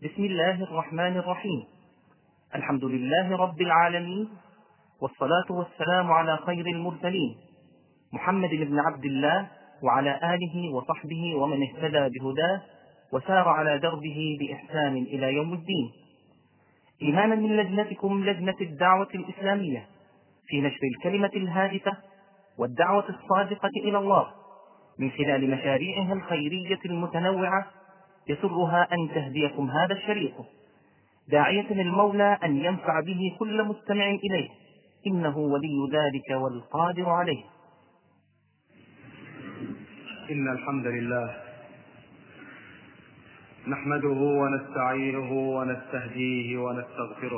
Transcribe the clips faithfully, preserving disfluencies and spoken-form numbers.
بسم الله الرحمن الرحيم. الحمد لله رب العالمين، والصلاة والسلام على خير المرسلين محمد بن عبد الله وعلى آله وصحبه ومن اهتدى بهداه وسار على دربه بإحسان إلى يوم الدين. إيمانا من لجنتكم لجنة الدعوة الإسلامية في نشر الكلمة الهادفة والدعوة الصادقة إلى الله من خلال مشاريعها الخيرية المتنوعة، يسرها أن تهديكم هذا الشريط، داعية المولى أن ينفع به كل مستمع إليه، إنه ولي ذلك والقادر عليه. إن الحمد لله نحمده ونستعينه ونستهديه ونستغفره،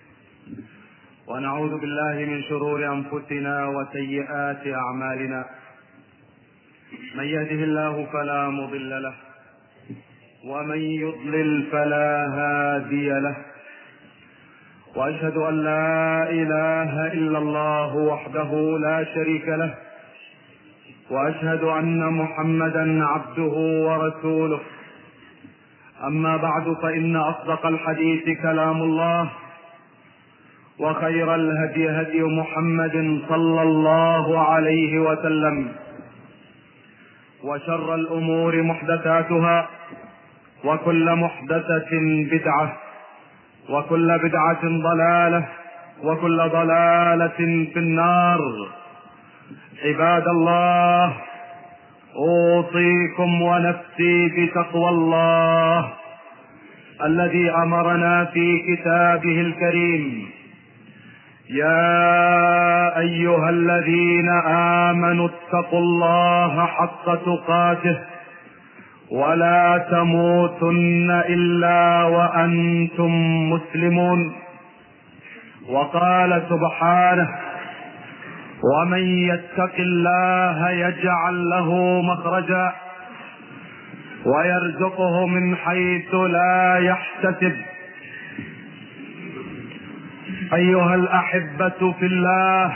ونعوذ بالله من شرور أنفسنا وسيئات أعمالنا. من يهده الله فلا مضل له، ومن يضلل فلا هادي له، وأشهد أن لا إله إلا الله وحده لا شريك له، وأشهد أن محمدا عبده ورسوله. أما بعد، فإن أصدق الحديث كلام الله، وخير الهدي هدي محمد صلى الله عليه وسلم، وشر الأمور محدثاتها، وكل محدثة بدعة، وكل بدعة ضلالة، وكل ضلالة في النار. عباد الله، أوصيكم ونفسي بتقوى الله الذي أمرنا في كتابه الكريم: يا أيها الذين آمنوا اتقوا الله حق تقاته ولا تموتن إلا وأنتم مسلمون. وقال سبحانه: ومن يتق الله يجعل له مخرجا ويرزقه من حيث لا يحتسب. أيها الأحبة في الله،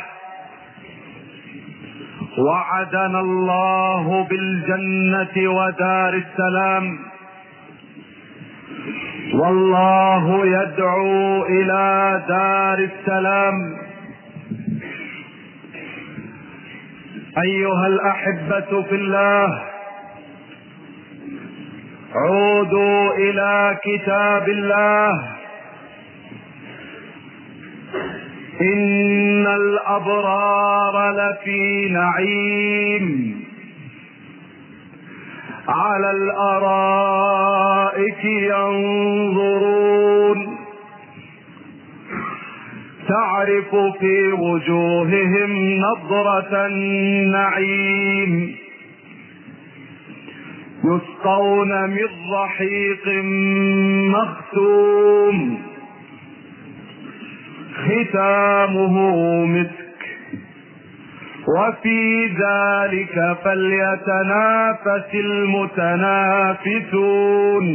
وعدنا الله بالجنة ودار السلام، والله يدعو إلى دار السلام. أيها الأحبة في الله، عودوا إلى كتاب الله. إن الأبرار لفي نعيم على الأرائك ينظرون، تعرف في وجوههم نضرة النعيم، يسقون من رحيق مختوم، ختامه مسك، وفي ذلك فليتنافس المتنافسون.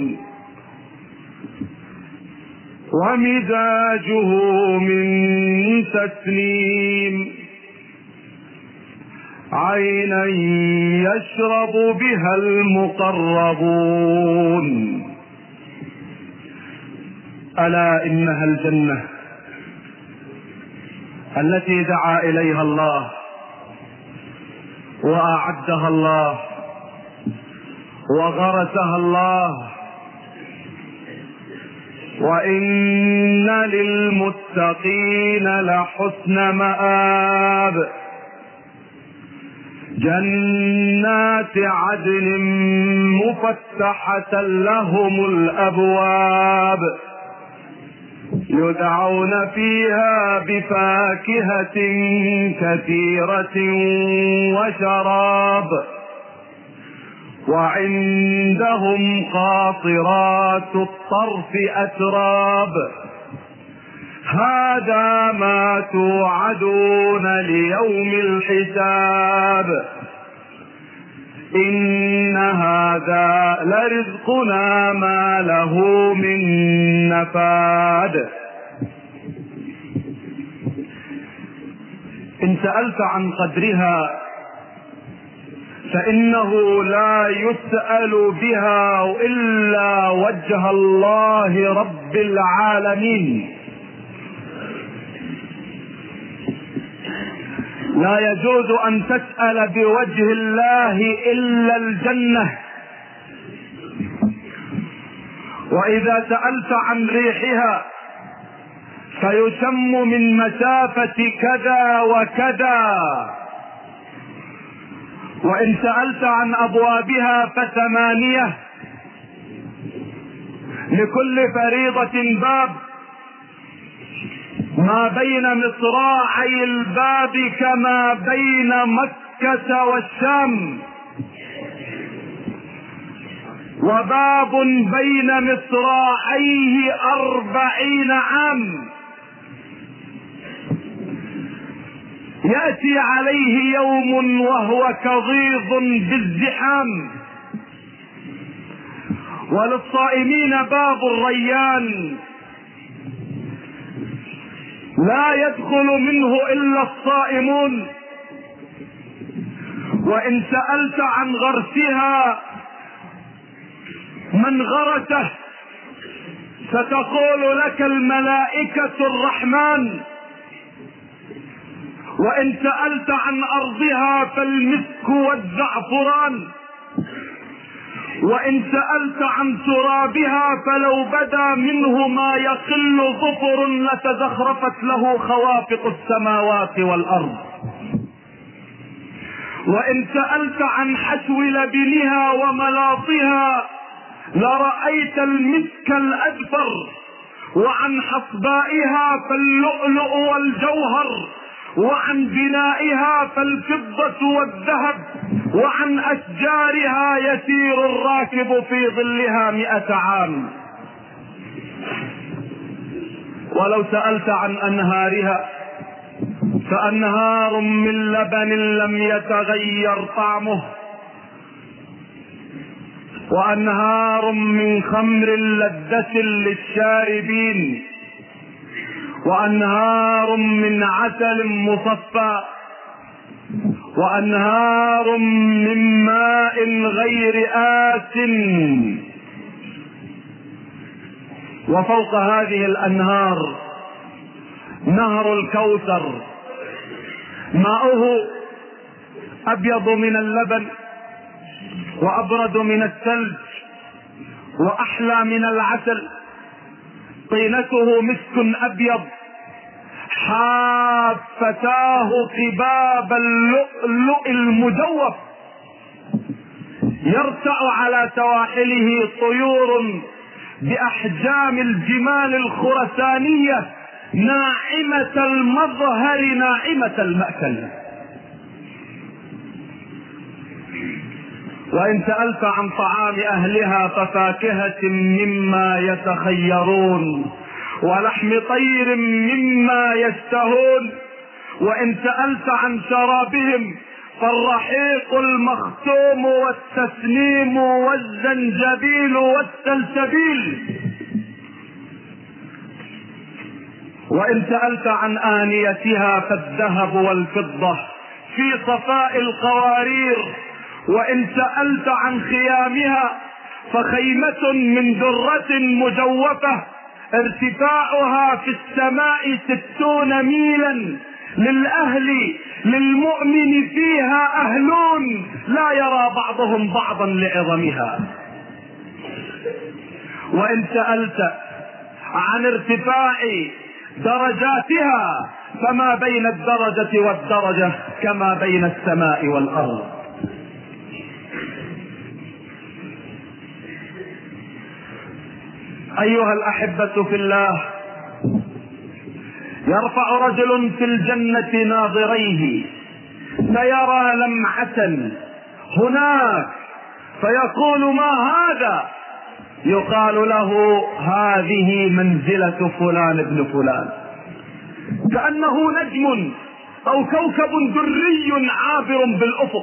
ومزاجه من تسنيم، عينا يشرب بها المقربون. ألا إنها الجنة التي دعا إليها الله وأعدها الله وغرسها الله. وإن للمتقين لحسن مآب، جنات عدن مفتحة لهم الأبواب، يدعون فيها بفاكهة كثيرة وشراب، وعندهم قاصرات الطرف أتراب. هذا ما توعدون ليوم الحساب، إن هذا لرزقنا ما له من نفاد. إن سألت عن قدرها فإنه لا يسأل بها إلا وجه الله رب العالمين. لا يجوز أن تسأل بوجه الله إلا الجنة. وإذا سألت عن ريحها فيشم من مسافة كذا وكذا. وإن سألت عن أبوابها فثمانية، لكل فريضة باب، ما بين مصراعي الباب كما بين مكة والشام، وباب بين مصراعيه أربعين عام. يأتي عليه يوم وهو كظيظ بالزحام. وللصائمين باب الريان لا يدخل منه إلا الصائمون. وإن سألت عن غرسها من غرسه ستقول لك الملائكة الرحمن. وإن سألت عن أرضها فالمسك والزعفران. وإن سألت عن ترابها فلو بدا منه ما يقل ظفر لتزخرفت له خوافق السماوات والأرض. وإن سألت عن حشو لبنها وملاطها لرأيت المسك الأذفر. وعن حصبائها فاللؤلؤ والجوهر. وعن بنائها فالفضة والذهب. وعن أشجارها يسير الراكب في ظلها مئة عام. ولو سألت عن أنهارها فأنهار من لبن لم يتغير طعمه، وأنهار من خمر لذة للشاربين، وأنهار من عسل مصفى، وأنهار من ماء غير آس. وفوق هذه الأنهار نهر الكوثر، ماؤه أبيض من اللبن وأبرد من الثلج وأحلى من العسل. طينته مسك أبيض، حافتاه قباب اللؤلؤ المجوف. يرتع على سواحله طيور بأحجام الجمال الخرسانية ناعمة المظهر ناعمة المأكل. وإن سألت عن طعام أهلها ففاكهة مما يتخيرون، ولحم طير مما يشتهون. وإن سألت عن شرابهم فالرحيق المختوم والتسنيم والزنجبيل والسلسبيل. وإن سألت عن آنيتها فالذهب والفضة في صفاء القوارير. وإن سألت عن خيامها فخيمة من درة مجوفة ارتفاعها في السماء ستون ميلا، للأهل للمؤمن فيها أهلون لا يرى بعضهم بعضا لعظمها. وإن سألت عن ارتفاع درجاتها فما بين الدرجة والدرجة كما بين السماء والأرض. أيها الأحبة في الله، يرفع رجل في الجنة ناظريه فيرى لمعة هناك فيقول ما هذا؟ يقال له هذه منزلة فلان ابن فلان، كأنه نجم أو كوكب دري عابر بالأفق.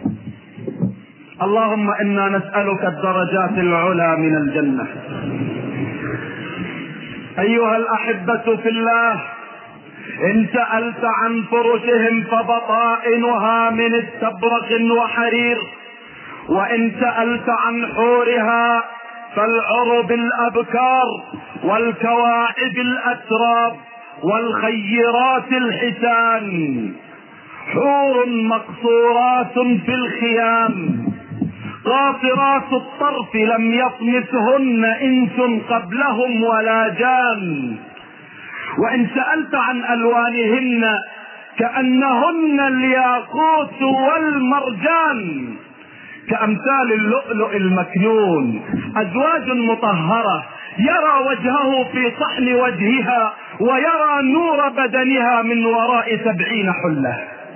اللهم إنا نسألك الدرجات العلى من الجنة. أيها الأحبة في الله، إن سألت عن فرشهم فبطائنها من استبرق وحرير، وإن سألت عن حورها فالعرب الأبكار والكواعب الأتراب والخيرات الحسان. حور مقصورات في الخيام قاصرات الطرف لم يطمثهن إنس قبلهم ولا جان. وإن سألت عن ألوانهن كأنهن الياقوت والمرجان، كأمثال اللؤلؤ المكنون. أزواج مطهرة يرى وجهه في صحن وجهها ويرى نور بدنها من وراء سبعين حلة.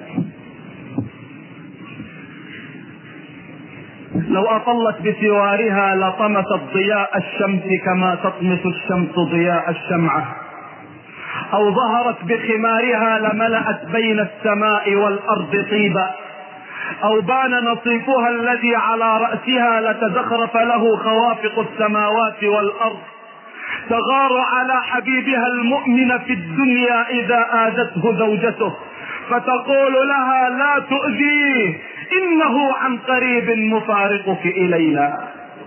لو أطلت بسوارها لطمست ضياء الشمس كما تطمس الشمس ضياء الشمعة، أو ظهرت بخمارها لملأت بين السماء والأرض طيبا، أو بان نصيفها الذي على رأسها لتزخرف له خوافق السماوات والأرض. تغار على حبيبها المؤمن في الدنيا إذا آذته زوجته فتقول لها لا تؤذيه إنه عن قريب مفارقك إلينا.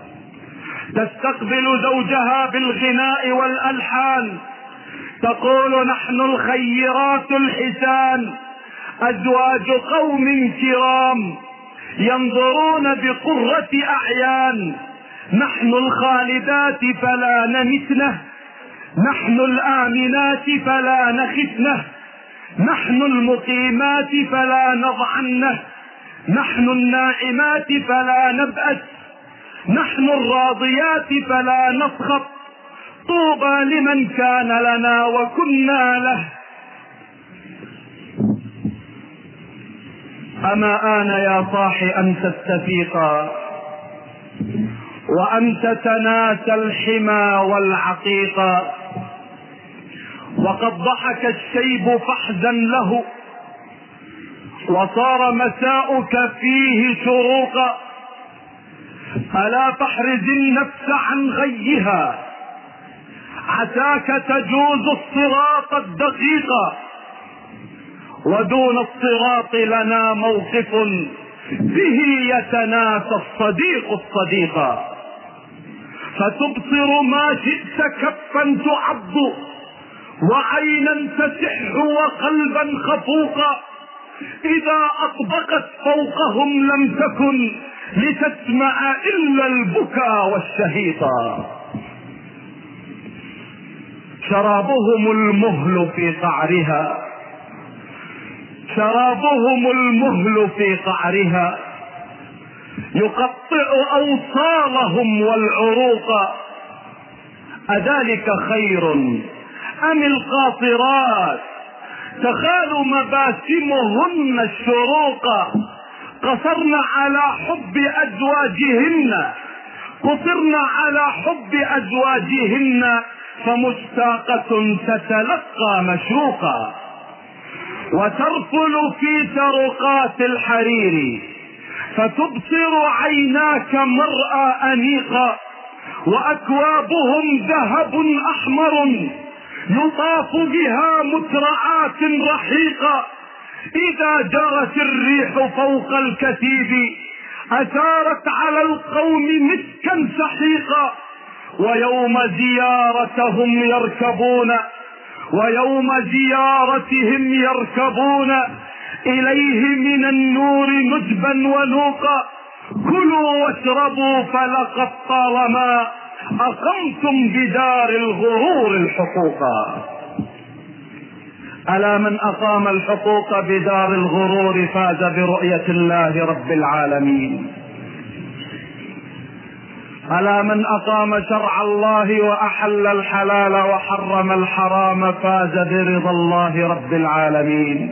تستقبل زوجها بالغناء والألحان تقول نحن الخيرات الحسان، أزواج قوم كرام ينظرون بقرة أعيان. نحن الخالدات فلا نمتنه، نحن الآمنات فلا نخفنه، نحن المقيمات فلا نضعنه، نحن الناعمات فلا نبأس، نحن الراضيات فلا نسخط. طوبى لمن كان لنا وكنا له. أما آن يا صاح أن تستفيقا وأن تتناسى الحمى والعقيقا. وقد ضحك الشيب فاحزن له وصار مساؤك فيه شروقا. ألا تحرز النفس عن غيها عساك تجوز الصراط الدقيق. ودون الصراط لنا موقف به يتناسى الصديق الصديقا. فتبصر ما شئت كفا تعض وعينا تسح وقلبا خفوقا. إذا أطبقت فوقهم لم تكن لتسمع إلا البكاء والشهيقا. شرابهم المهل في قعرها، شرابهم المهل في قعرها يقطع أوصالهم والعروق. أذلك خير أم القاصرات تخال مباسمهن الشروق. قصرن على حب أزواجهن، قصرن على حب أزواجهن فمشتاقة تتلقى مشروقا. وترفل في سرقات الحرير فتبصر عيناك مرأى أنيقا. وأكوابهم ذهب أحمر يطاف بها مترعات رحيقا. إذا جرت الريح فوق الكتيب أثارت على القوم مسكا سحيقا. ويوم زيارتهم يركبون ويوم زيارتهم يركبون إليه من النور نجبا ونوقا. كلوا واشربوا فلقد طالما أقمتم بدار الغرور الحقوقا. ألا من أقام الحقوق بدار الغرور فاز برؤية الله رب العالمين. ألا من أقام شرع الله وأحل الحلال وحرم الحرام فاز برضا الله رب العالمين.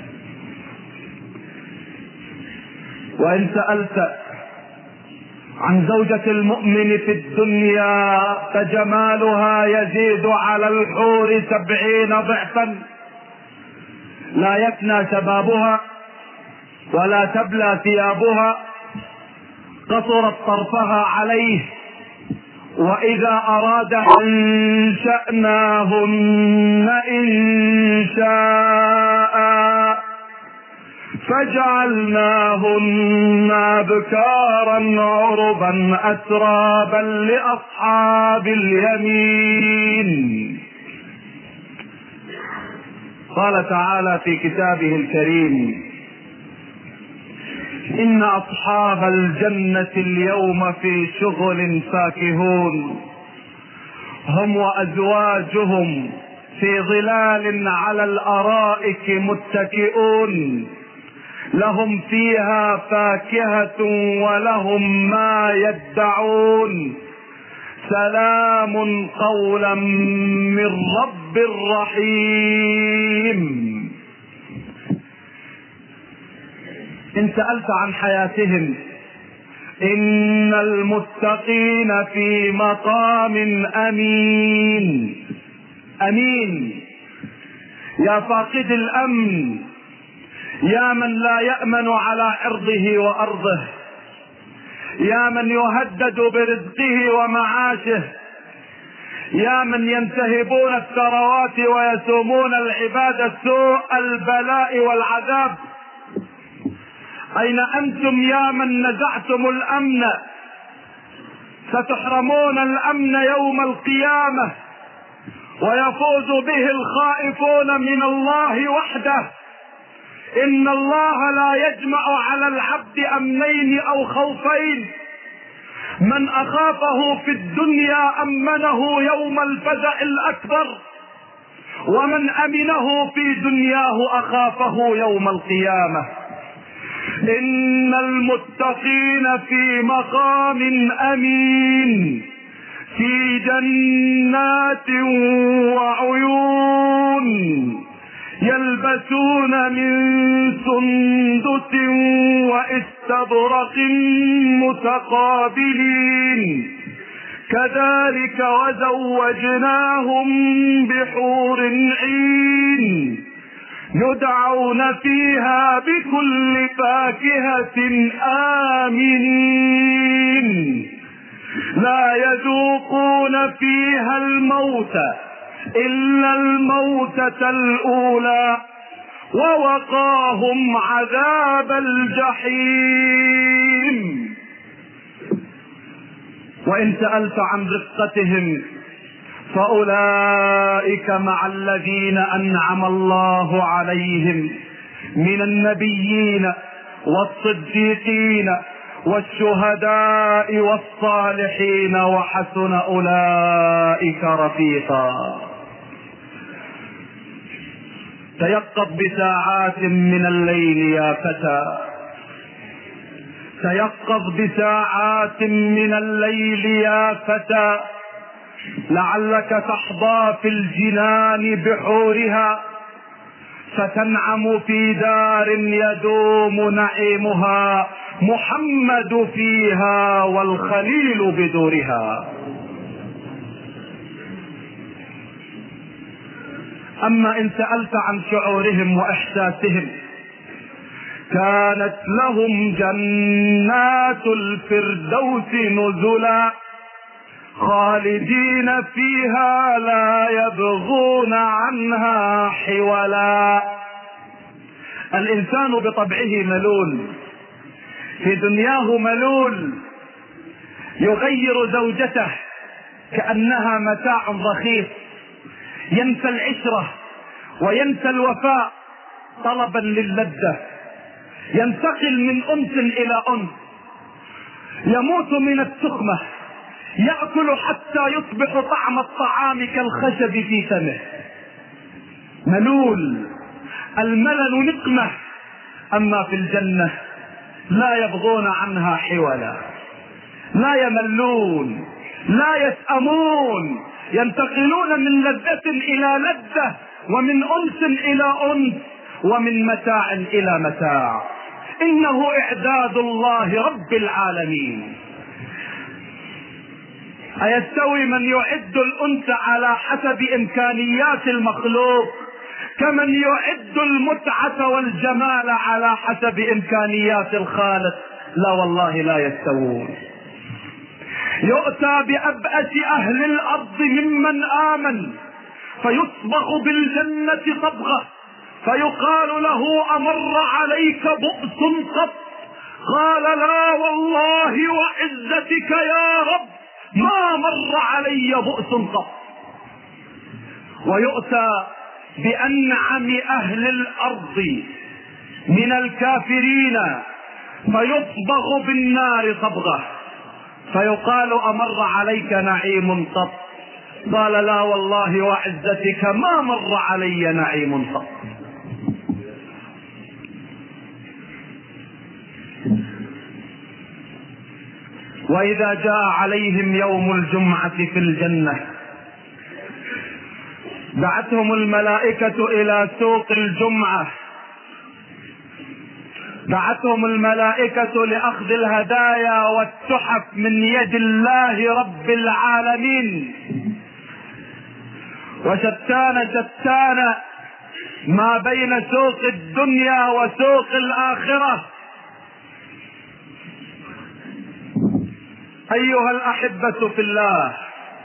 وإن سألت عن زوجة المؤمن في الدنيا فجمالها يزيد على الحور سبعين ضعفا. لا يفنى شبابها ولا تبلى ثيابها. قصرت طرفها عليه وإذا أراد أنشأناهن إنشاء فجعلناهن أبكارا عربا أترابا لأصحاب اليمين. قال تعالى في كتابه الكريم: إن أصحاب الجنة اليوم في شغل فاكهون هم وأزواجهم في ظلال على الأرائك متكئون لهم فيها فاكهة ولهم ما يدعون سلام قولا من رب رحيم. إن سألت عن حياتهم إن المتقين في مقام أمين. أمين يا فاقد الأمن، يا من لا يأمن على عرضه وأرضه، يا من يهدد برزقه ومعاشه، يا من ينتهبون الثروات ويسومون العباد سوء البلاء والعذاب. أين أنتم يا من نزعتم الأمن؟ ستحرمون الأمن يوم القيامة، ويفوز به الخائفون من الله وحده. إن الله لا يجمع على العبد أمنين أو خوفين، من أخافه في الدنيا أمنه يوم الفزع الأكبر، ومن أمنه في دنياه أخافه يوم القيامة. إن المتقين في مقام أمين في جنات وعيون يلبسون من سندس واستبرق متقابلين كذلك وزوجناهم بحور عين يدعون فيها بكل فاكهة آمنين لا يذوقون فيها الموت إلا الموتة الأولى ووقاهم عذاب الجحيم. وإن سألت عن رفقتهم فأولئك مع الذين أنعم الله عليهم من النبيين والصديقين والشهداء والصالحين وحسن أولئك رفيقا. تيقظ بساعات من الليل يا فتى، تيقظ بساعات من الليل يا فتى، لعلك تحظى في الجنان بحورها فتنعم في دار يدوم نعيمها محمد فيها والخليل بدورها. أما إن سألت عن شعورهم وإحساسهم كانت لهم جنات الفردوس نزلا خالدين فيها لا يبغون عنها حولا. الإنسان بطبعه ملول، في دنياه ملول، يغير زوجته كأنها متاع رخيص، ينسى العشرة وينسى الوفاء طلبا للذة، ينتقل من أنس إلى أنس، يموت من التخمة، يأكل حتى يصبح طعم الطعام كالخشب في فمه. ملول، الملل نقمة. أما في الجنة لا يبغون عنها حولا، لا يملون، لا يسأمون، ينتقلون من لذة إلى لذة، ومن أنس إلى أنس، ومن متاع إلى متاع. إنه إعداد الله رب العالمين. أيستوي من يعد الأنس على حسب إمكانيات المخلوق كمن يعد المتعة والجمال على حسب إمكانيات الخالق؟ لا والله لا يستوون. يؤتى بأبأس أهل الأرض ممن آمن فيصبغ بالجنة صبغة، فيقال له أمر عليك بؤس قط؟ قال لا والله وعزتك يا رب ما مر علي بؤس قط. ويؤتى بأنعم أهل الأرض من الكافرين فيصبغ بالنار صبغة، فيقال أمر عليك نعيم قط؟ قال لا والله وعزتك ما مر علي نعيم قط. وإذا جاء عليهم يوم الجمعة في الجنة دعتهم الملائكة إلى سوق الجمعة، دعتهم الملائكة لأخذ الهدايا والتحف من يد الله رب العالمين. وشتان شتان ما بين سوق الدنيا وسوق الآخرة. أيها الأحبة في الله،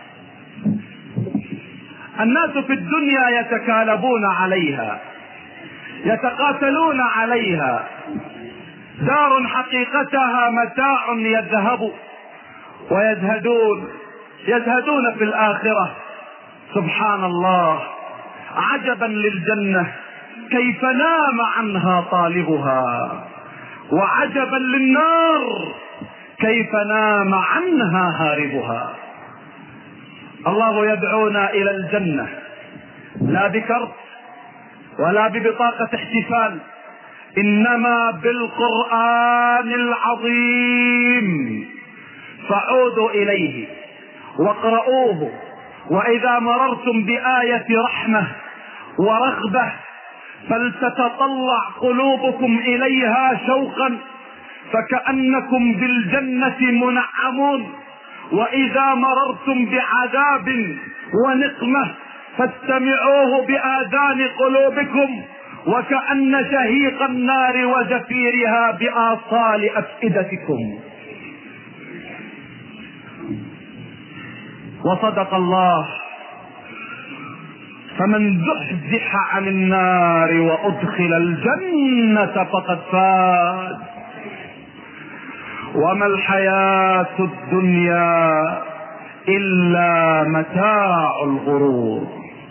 الناس في الدنيا يتكالبون عليها، يتقاتلون عليها، دار حقيقتها متاع يذهب، ويزهدون يزهدون في الآخرة. سبحان الله، عجبا للجنة كيف نام عنها طالبها، وعجبا للنار كيف نام عنها هاربها. الله يدعونا إلى الجنة لا بكرت ولا ببطاقة احتفال، إنما بالقرآن العظيم. فعودوا إليه واقرؤوه، وإذا مررتم بآية رحمة ورغبة فلتتطلع قلوبكم إليها شوقا، فكأنكم بالجنة منعمون. وإذا مررتم بعذاب ونقمة فاستمعوه بآذان قلوبكم، وكأن شهيق النار وزفيرها بآصال أفئدتكم. وصدق الله، فمن زحزح عن النار وأدخل الجنة فقد فاز، وما الحياة الدنيا إلا متاع الغرور.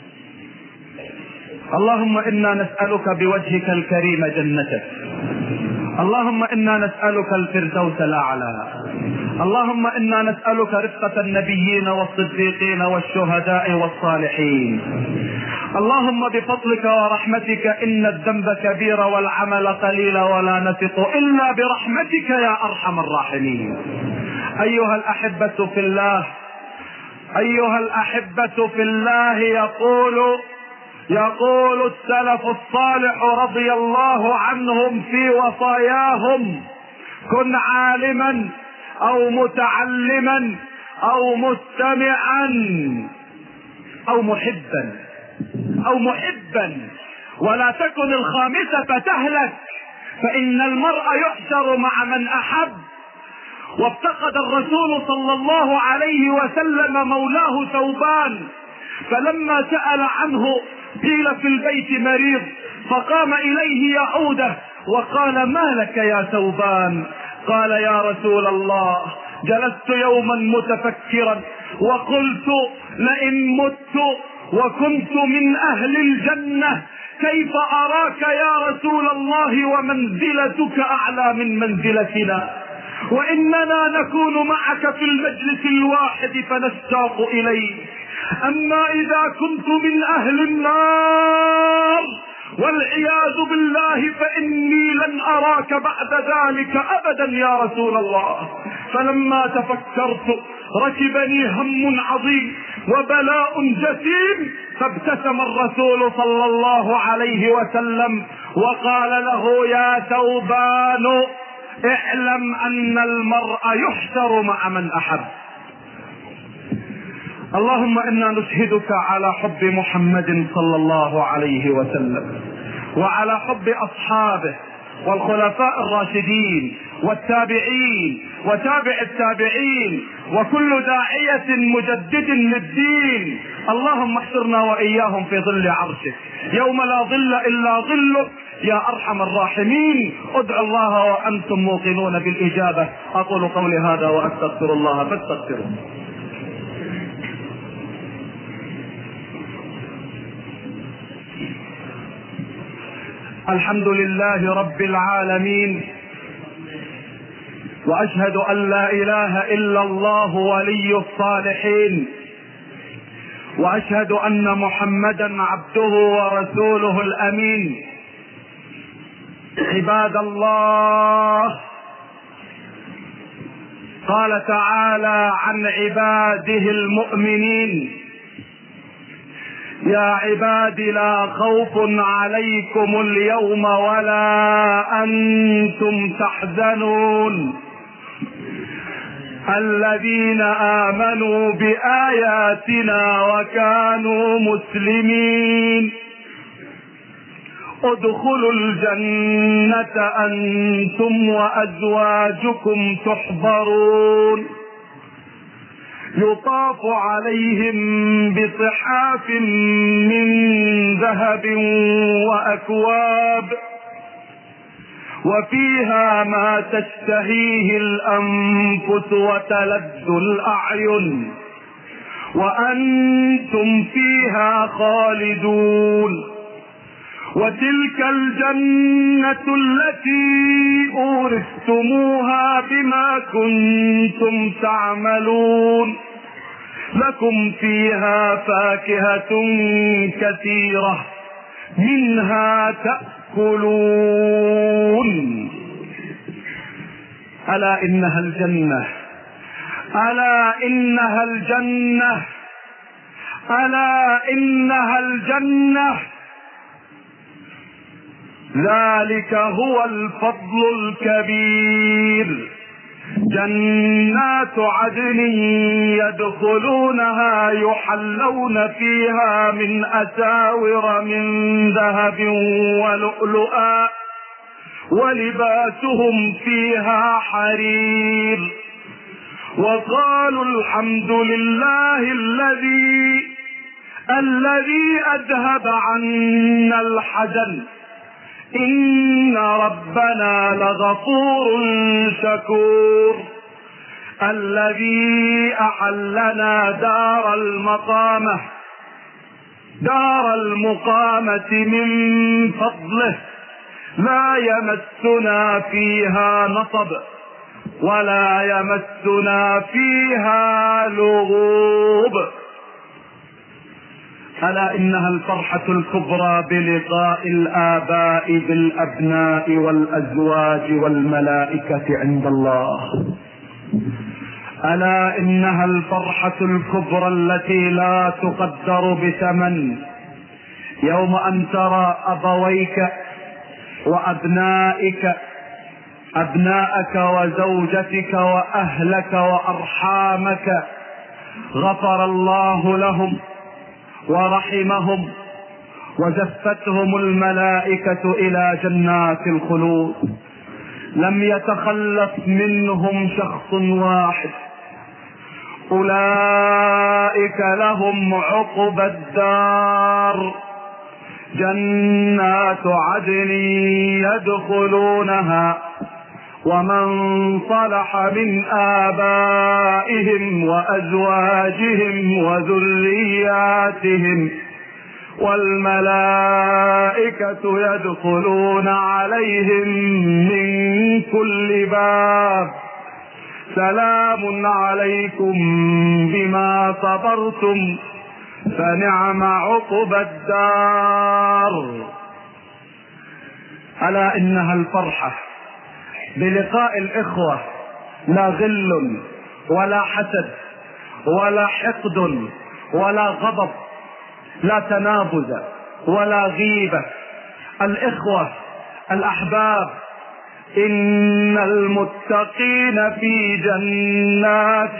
اللهم إنا نسألك بوجهك الكريم جنتك، اللهم إنا نسألك الفردوس الأعلى، اللهم إنا نسألك رفقة النبيين والصديقين والشهداء والصالحين. اللهم بفضلك ورحمتك إن الذنب كبير والعمل قليل ولا نثق إلا برحمتك يا أرحم الراحمين. أيها الأحبة في الله، أيها الأحبة في الله، يقول يقول السلف الصالح رضي الله عنهم في وصاياهم: كن عالما أو متعلما أو مستمعا أو محبا أو محبا ولا تكن الخامسة فتهلك، فإن المرء يحشر مع من أحب. وافتقد الرسول صلى الله عليه وسلم مولاه ثوبان، فلما سأل عنه قيل في البيت مريض، فقام إليه يعوده وقال: ما لك يا ثوبان؟ قال: يا رسول الله، جلست يوما متفكرا وقلت لئن مت وكنت من أهل الجنة كيف أراك يا رسول الله ومنزلتك أعلى من منزلتنا، وإننا نكون معك في المجلس الواحد فنشتاق إليك، أما إذا كنت من أهل النار والعياذ بالله فإني لن أراك بعد ذلك أبدا يا رسول الله. فلما تفكرت ركبني هم عظيم وبلاء جسيم، فابتسم الرسول صلى الله عليه وسلم وقال له: يا ثوبان، اعلم أن المرء يحشر مع من أحب. اللهم إنا نشهدك على حب محمد صلى الله عليه وسلم، وعلى حب أصحابه والخلفاء الراشدين والتابعين وتابع التابعين وكل داعية مجدد للدين. اللهم احشرنا وإياهم في ظل عرشك يوم لا ظل إلا ظلك يا أرحم الراحمين. ادعوا الله وأنتم موقنون بالإجابة. أقول قولي هذا وأستغفر الله فاستغفروه. الحمد لله رب العالمين، وأشهد أن لا إله إلا الله ولي الصالحين، وأشهد أن محمدا عبده ورسوله الأمين. عباد الله، قال تعالى عن عباده المؤمنين: يا عباد لا خوف عليكم اليوم ولا أنتم تحزنون الذين آمنوا بآياتنا وكانوا مسلمين ادخلوا الجنة أنتم وأزواجكم تحبرون يطاف عليهم بصحاف من ذهب وأكواب وفيها ما تشتهيه الأنفس وتلذ الأعين وأنتم فيها خالدون. وتلك الجنة التي أورثتموها بما كنتم تعملون لكم فيها فاكهة كثيرة منها تأكلون. ألا إنها الجنة، ألا إنها الجنة، ألا إنها الجنة. ذلك هو الفضل الكبير. جنات عدن يدخلونها يحلون فيها من أساور من ذهب ولؤلؤا ولباسهم فيها حرير. وقالوا الحمد لله الذي الذي أذهب عنا الحزن إن ربنا لغفور شكور. الذي أحلنا دار المقامة دار المقامة من فضله لا يمسنا فيها نصب ولا يمسنا فيها لغوب. ألا إنها الفرحة الكبرى بلقاء الآباء بالأبناء والأزواج والملائكة عند الله. ألا إنها الفرحة الكبرى التي لا تقدر بثمن يوم أن ترى أبويك وأبنائك أبناءك وزوجتك وأهلك وأرحامك غفر الله لهم ورحمهم وزفتهم الملائكة إلى جنات الخلود لم يتخلف منهم شخص واحد. أولئك لهم عقبى الدار جنات عدن يدخلونها ومن صلح من آبائهم وأزواجهم وذرياتهم والملائكة يدخلون عليهم من كل باب سلام عليكم بما صبرتم فنعم عقبى الدار. ألا إنها الفرحة بلقاء الإخوة، لا غل ولا حسد ولا حقد ولا غضب، لا تنابذ ولا غيبة. الإخوة الأحباب إن المتقين في جنات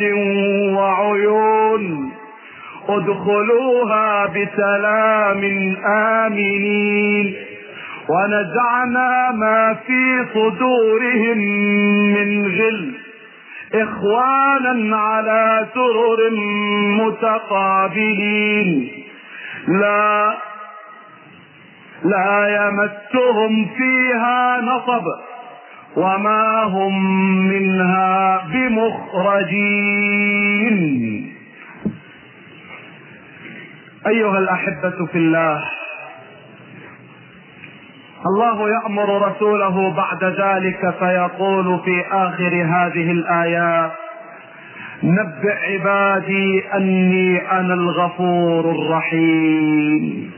وعيون ادخلوها بسلام آمنين ونزعنا ما في صدورهم من غل إخوانا على سرر متقابلين لا لا يمسهم فيها نصب وما هم منها بمخرجين. أيها الأحبة في الله، الله يأمر رسوله بعد ذلك فيقول في آخر هذه الآيات: نبئ عبادي أني أنا الغفور الرحيم.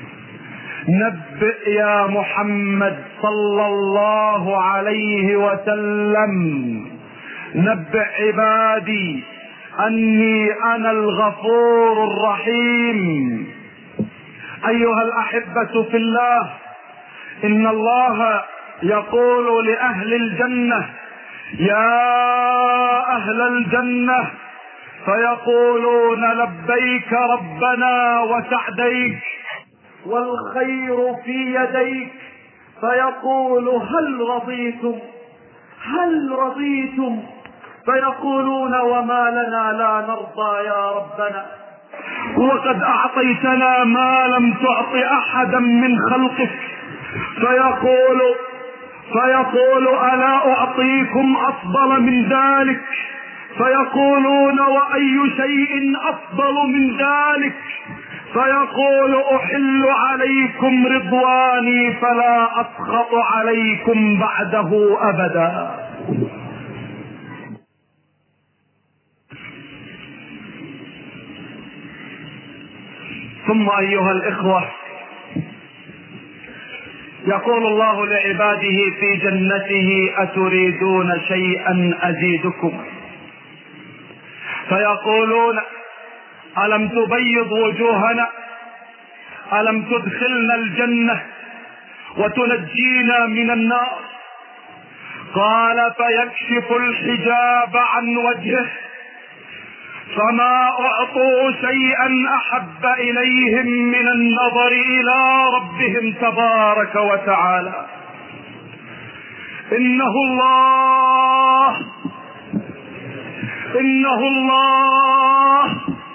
نبئ يا محمد صلى الله عليه وسلم، نبئ عبادي أني أنا الغفور الرحيم. أيها الأحبة في الله، إن الله يقول لأهل الجنة: يا أهل الجنة، فيقولون: لبيك ربنا وسعديك والخير في يديك. فيقول: هل رضيتم هل رضيتم فيقولون: وما لنا لا نرضى يا ربنا، وقد أعطيتنا ما لم تعط أحدا من خلقك. فيقول فيقول ألا أعطيكم أفضل من ذلك؟ فيقولون: وأي شيء أفضل من ذلك؟ فيقول: أحل عليكم رضواني فلا أسخط عليكم بعده أبدا. ثم أيها الإخوة، يقول الله لعباده في جنته: أتريدون شيئا أزيدكم؟ فيقولون: ألم تبيض وجوهنا؟ ألم تدخلنا الجنة وتنجينا من النار؟ قال: فيكشف الحجاب عن وجهه، فما أعطوا شيئا أحب إليهم من النظر إلى ربهم تبارك وتعالى. إنه الله إنه الله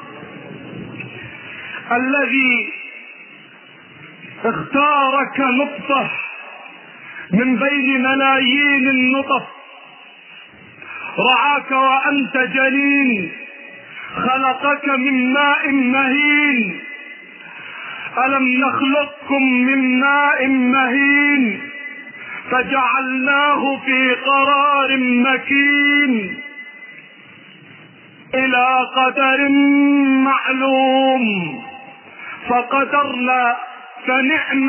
الذي اختارك نطفة من بين ملايين النطف، رعاك وأنت جنين، خلقك من ماء مهين. ألم نخلقكم من ماء مهين فجعلناه في قرار مكين إلى قدر معلوم فقدرنا فنعم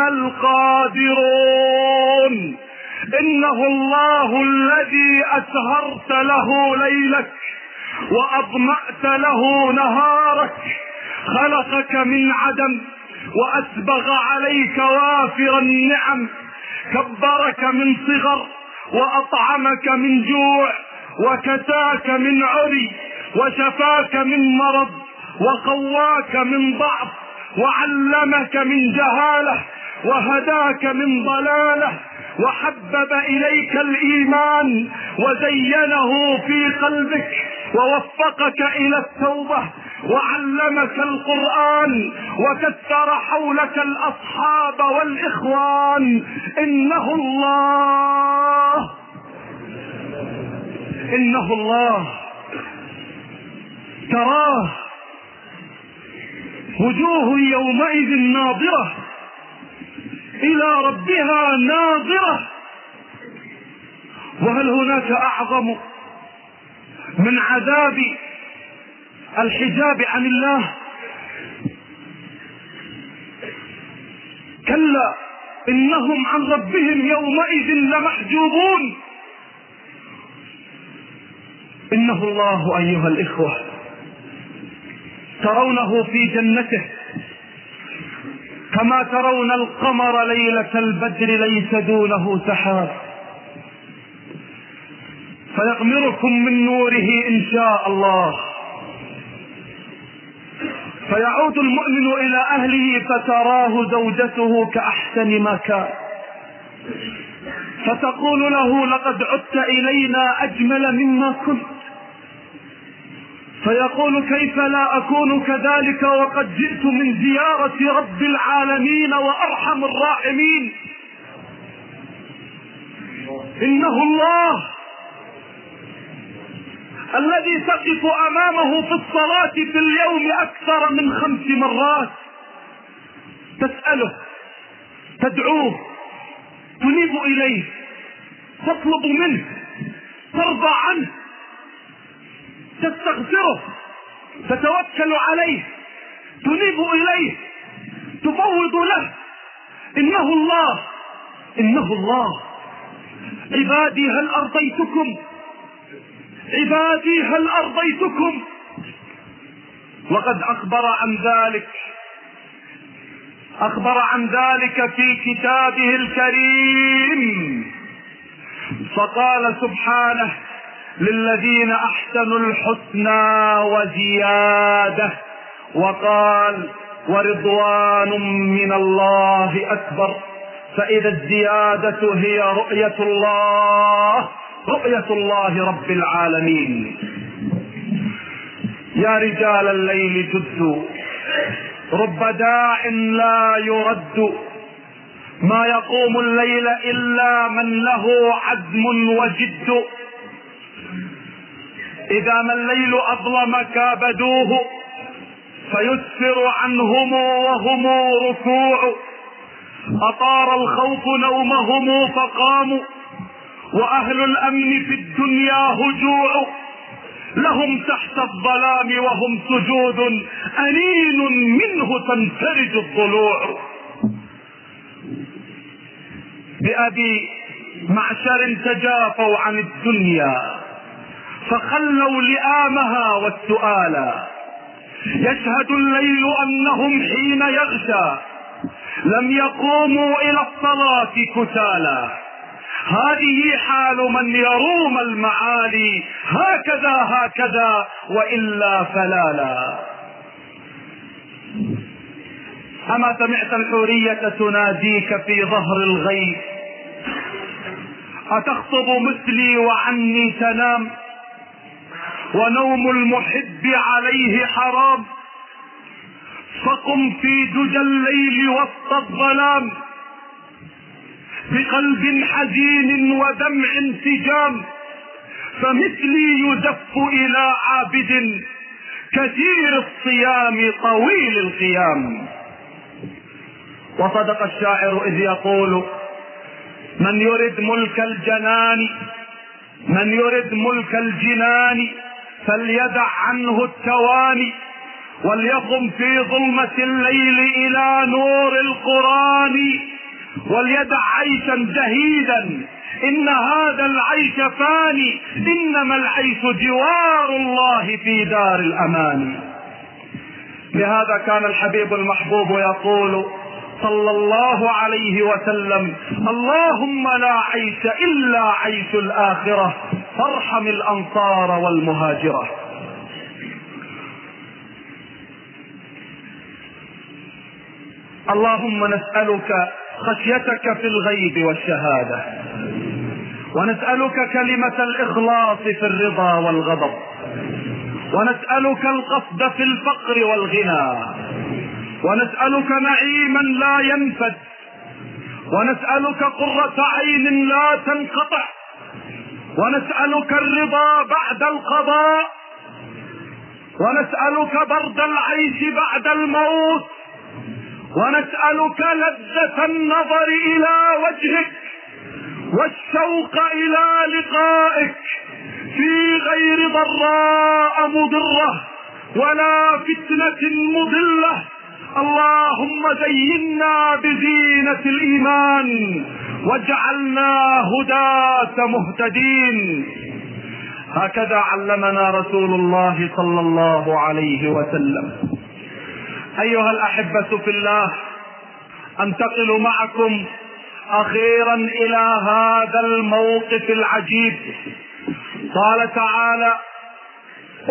القادرون. إنه الله الذي أسهرت له ليلك وأضمأت له نهارك، خلقك من عدم وأسبغ عليك وافر النعم، كبرك من صغر وأطعمك من جوع وكساك من عري وشفاك من مرض وقواك من ضعف وعلمك من جهالة وهداك من ضلالة وحبب إليك الإيمان وزينه في قلبك ووفقك إلى التوبة وعلمك القرآن وكثر حولك الأصحاب والإخوان. إنه الله إنه الله تراه وجوه يومئذ ناظرة إلى ربها ناظرة. وهل هناك أعظم من عذاب الحجاب عن الله؟ كلا إنهم عن ربهم يومئذ لمحجوبون. إنه الله أيها الإخوة ترونه في جنته كما ترون القمر ليلة البدر ليس دونه سحاب، فيغمركم من نوره إن شاء الله، فيعود المؤمن إلى أهله فتراه زوجته كأحسن ما كان، فتقول له لقد عدت إلينا أجمل مما كنت، فيقول كيف لا أكون كذلك وقد جئت من زيارة رب العالمين وأرحم الراحمين. إنه الله الذي تقف أمامه في الصلاة في اليوم أكثر من خمس مرات، تسأله، تدعوه، تنيب إليه، تطلب منه، ترضى عنه، تستغفره، تتوكل عليه، تنيب إليه، تفوض له. إنه الله، إنه الله. عبادي هل أرضيتكم؟ عبادي هل أرضيتكم؟ وقد أخبر عن ذلك، أخبر عن ذلك في كتابه الكريم، فقال سبحانه: للذين أحسنوا الحسنى وزيادة، وقال: ورضوان من الله أكبر. فإذا الزيادة هي رؤية الله، رؤية الله رب العالمين. يا رجال الليل جدوا، رب داع لا يرد، ما يقوم الليل إلا من له عزم وجد. إذا ما الليل أظلم كابدوه، فيسفر عنهم وهم ركوع. أطار الخوف نومهم فقاموا، وأهل الأمن في الدنيا هجوع. لهم تحت الظلام وهم سجود، أنين منه تنفرج الضلوع. بأبي معشر تجافوا عن الدنيا، فخلوا لئامها والسؤالا. يشهد الليل أنهم حين يغشى لم يقوموا إلى الصلاة كسالى. هذه حال من يروم المعالي، هكذا هكذا وإلا فلالا. أما سمعت الحورية تناديك في ظهر الغيب: أتخطب مثلي وعني تنام، ونوم المحب عليه حرام، فقم في دجى الليل وسط الظلام، بقلب حزين ودمع انسجام، فمثلي يزف إلى عابد كثير الصيام طويل القيام. وصدق الشاعر إذ يقول: من يرد ملك الجنان، من يرد ملك الجنان فليدع عنه التواني، وليقم في ظلمة الليل إلى نور القرآن، وليدع عيشا زهيدا إن هذا العيش فاني، إنما العيش جوار الله في دار الأمان. لهذا كان الحبيب المحبوب يقول صلى الله عليه وسلم: اللهم لا عيش إلا عيش الآخرة، فارحم الأنصار والمهاجرة. اللهم نسألك خشيتك في الغيب والشهادة، ونسألك كلمة الإخلاص في الرضا والغضب، ونسألك القصد في الفقر والغنى، ونسألك نعيما لا ينفد، ونسألك قرة عين لا تنقطع، ونسألك الرضا بعد القضاء، ونسألك برد العيش بعد الموت، ونسألك لذة النظر إلى وجهك والشوق إلى لقائك في غير ضراء مضرة ولا فتنة مضلة. اللهم زينا بزينة الإيمان واجعلنا هداة مهتدين. هكذا علمنا رسول الله صلى الله عليه وسلم. أيها الأحبة في الله، أنتقل معكم أخيرا إلى هذا الموقف العجيب. قال تعالى: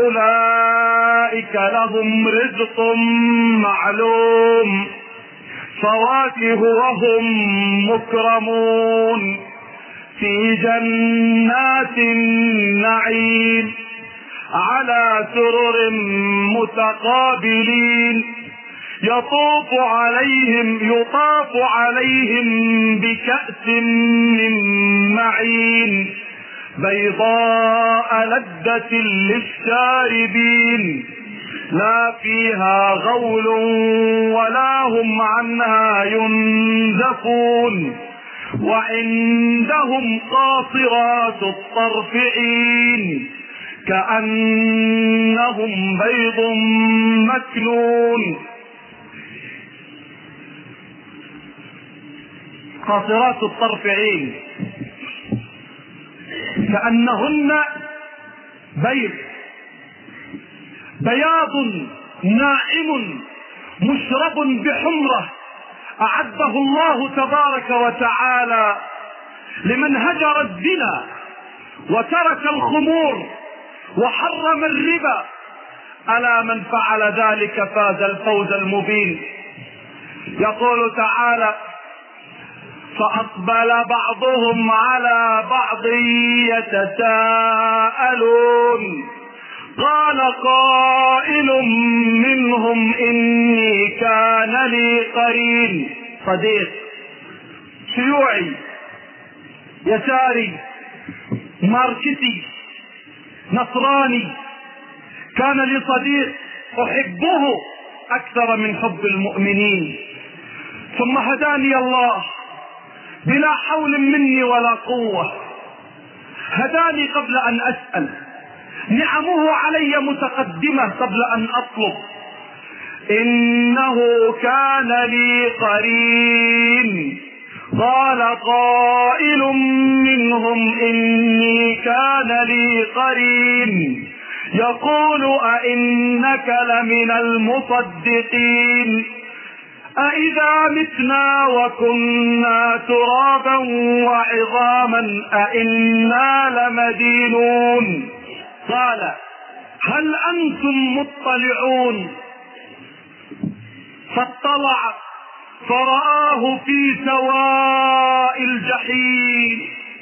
أولئك لهم رزق معلوم فواكه وهم مكرمون في جنات النعيم على سرر متقابلين يطوف عليهم يطاف عليهم بكأس من معين بيضاء لذة للشاربين لا فيها غول ولا هم عنها ينزفون وعندهم قاصرات الطرف عين كأنهم بيض مكنون. قاصرات الطرف عين كأنهن بيض بياض ناعم مشرب بحمرة أعده الله تبارك وتعالى لمن هجر الزنا وترك الخمور وحرم الربا. ألا من فعل ذلك فاز الفوز المبين. يقول تعالى فأقبل بعضهم على بعض يتساءلون قال قائل منهم إني كان لي قرين صديق شيوعي يساري ماركسي نصراني كان لي صديق أحبه أكثر من حب المؤمنين ثم هداني الله بلا حول مني ولا قوة هداني قبل أن أسأل نعمه علي متقدمة قبل أن أطلب إنه كان لي قرين قال قائل منهم إني كان لي قرين يقول أئنك لمن المصدقين أإذا متنا وكنا ترابا وعظاما أئنا لمدينون قال هل أنتم مطلعون فاطلع فرآه في سواء الجحيم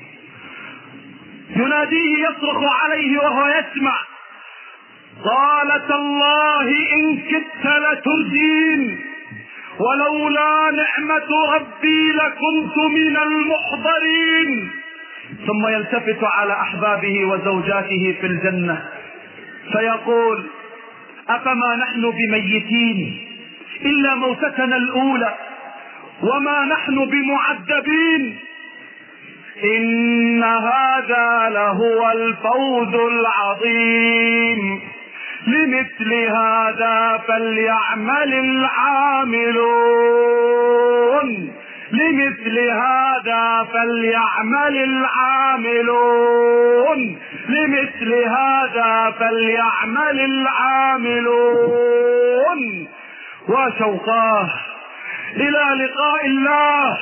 يناديه يصرخ عليه وهو يسمع قال تالله إن كدت لتردين ولولا نعمة ربي لكنت من المحضرين. ثم يلتفت على أحبابه وزوجاته في الجنة فيقول أفما نحن بميتين إلا موتتنا الأولى وما نحن بمعذبين إن هذا لهو الفوز العظيم لمثل هذا فليعمل العاملون لمثل هذا فليعمل العاملون لمثل هذا فليعمل العاملون. وشوقاه إلى لقاء الله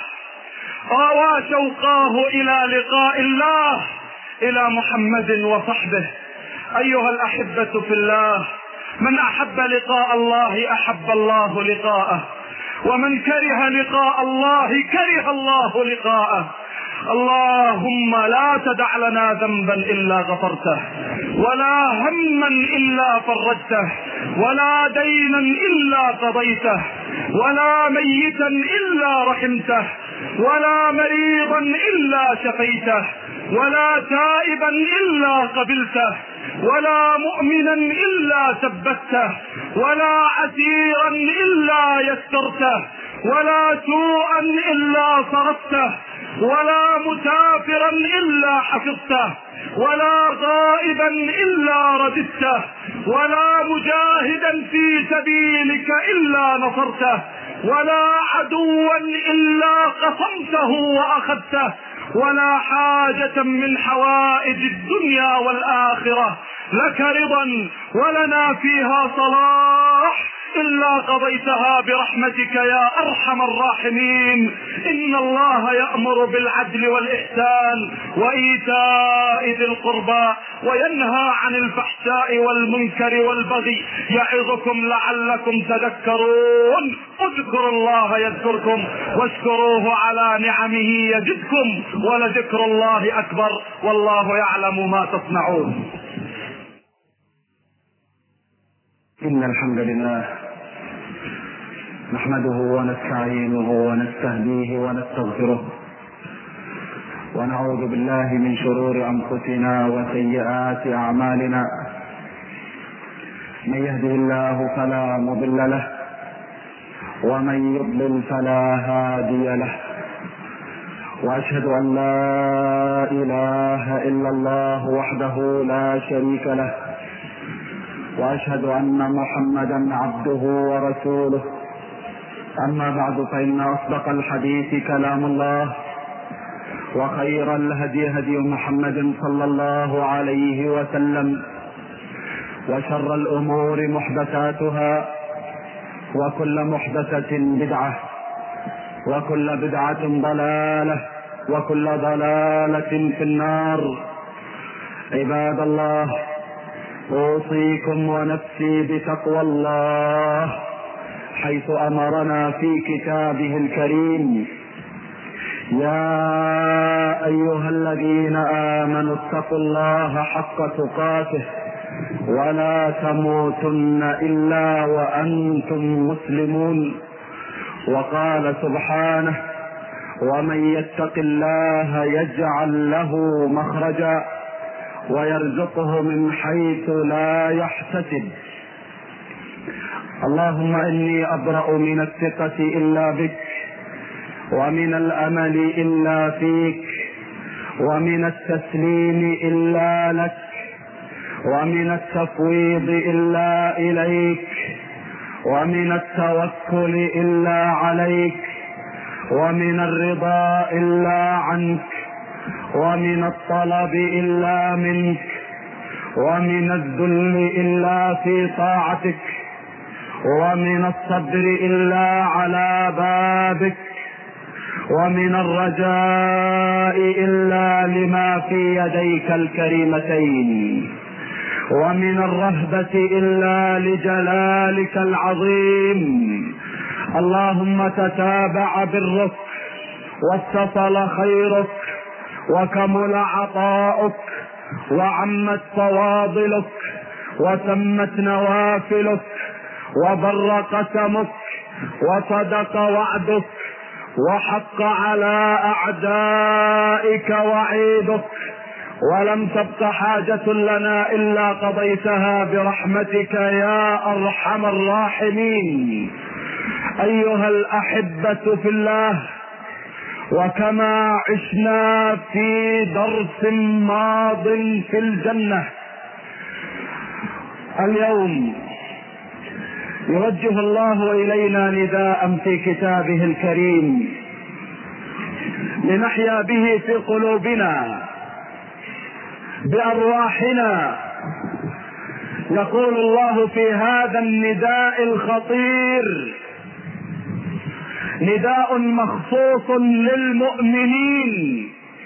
وشوقاه إلى لقاء الله إلى محمد وصحبه. أيها الأحبة في الله من أحب لقاء الله أحب الله لقاءه ومن كره لقاء الله كره الله لقاءه. اللهم لا تدع لنا ذنبا إلا غفرته ولا هما إلا فرجته ولا دينا إلا قضيته ولا ميتا إلا رحمته ولا مريضا إلا شفيته ولا تائبا إلا قبلته ولا مؤمنا إلا ثبته ولا عسيرا إلا يسرته ولا سوءا إلا صرفته ولا مسافرا إلا حفظته ولا غائبا إلا رددته ولا مجاهدا في سبيلك إلا نصرته ولا عدوا إلا قصمته وأخذته ولا حاجة من حوائج الدنيا والآخرة لك رضا ولنا فيها صلاح إلا قضيتها برحمتك يا أرحم الراحمين. إن الله يأمر بالعدل والإحسان وإيتاء ذي القربى وينهى عن الفحشاء والمنكر والبغي يعظكم لعلكم تذكرون. اذكروا الله يذكركم واشكروه على نعمه يزدكم ولذكر الله أكبر والله يعلم ما تصنعون. إن الحمد لله نحمده ونستعينه ونستهديه ونستغفره ونعوذ بالله من شرور أنفسنا وسيئات أعمالنا. من يهده الله فلا مضل له ومن يضلل فلا هادي له. وأشهد أن لا إله إلا الله وحده لا شريك له وأشهد أن محمدا عبده ورسوله. أما بعد فإن أصدق الحديث كلام الله وخير الهدي هدي محمد صلى الله عليه وسلم وشر الأمور محدثاتها وكل محدثة بدعة وكل بدعة ضلالة وكل ضلالة في النار. عباد الله، أوصيكم ونفسي بتقوى الله حيث أمرنا في كتابه الكريم: يا أيها الذين آمنوا اتقوا الله حق تقاته ولا تموتن إلا وأنتم مسلمون. وقال سبحانه: ومن يتق الله يجعل له مخرجا ويرزقه من حيث لا يحتسب. اللهم إني أبرأ من الثقة إلا بك ومن الأمل إلا فيك ومن التسليم إلا لك ومن التفويض إلا إليك ومن التوكل إلا عليك ومن الرضا إلا عنك ومن الطلب إلا منك ومن الذل إلا في طاعتك ومن الصبر إلا على بابك ومن الرجاء إلا لما في يديك الكريمتين ومن الرهبة إلا لجلالك العظيم. اللهم تتابع برك واتصل خيرك وكمل عطاؤك وعمت فواضلك وتمت نوافلك وبر قسمك وصدق وعدك وحق على أعدائك وعيدك، ولم تبق حاجة لنا إلا قضيتها برحمتك يا أرحم الراحمين. أيها الأحبة في الله، وكما عشنا في درس ماض في الجنة، اليوم يوجه الله إلينا نداء في كتابه الكريم لنحيا به في قلوبنا بأرواحنا. يقول الله في هذا النداء الخطير، نداء مخصوص للمؤمنين: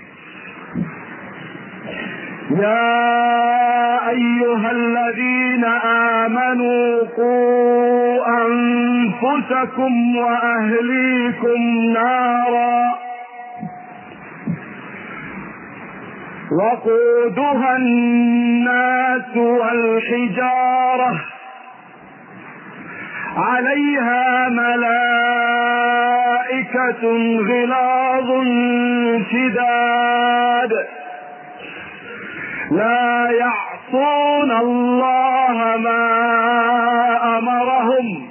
يا أيها الذين آمنوا قوا أنفسكم وأهليكم نارا وقودها الناس والحجارة عليها ملائكة غلاظ شداد لا يعصون الله ما أمرهم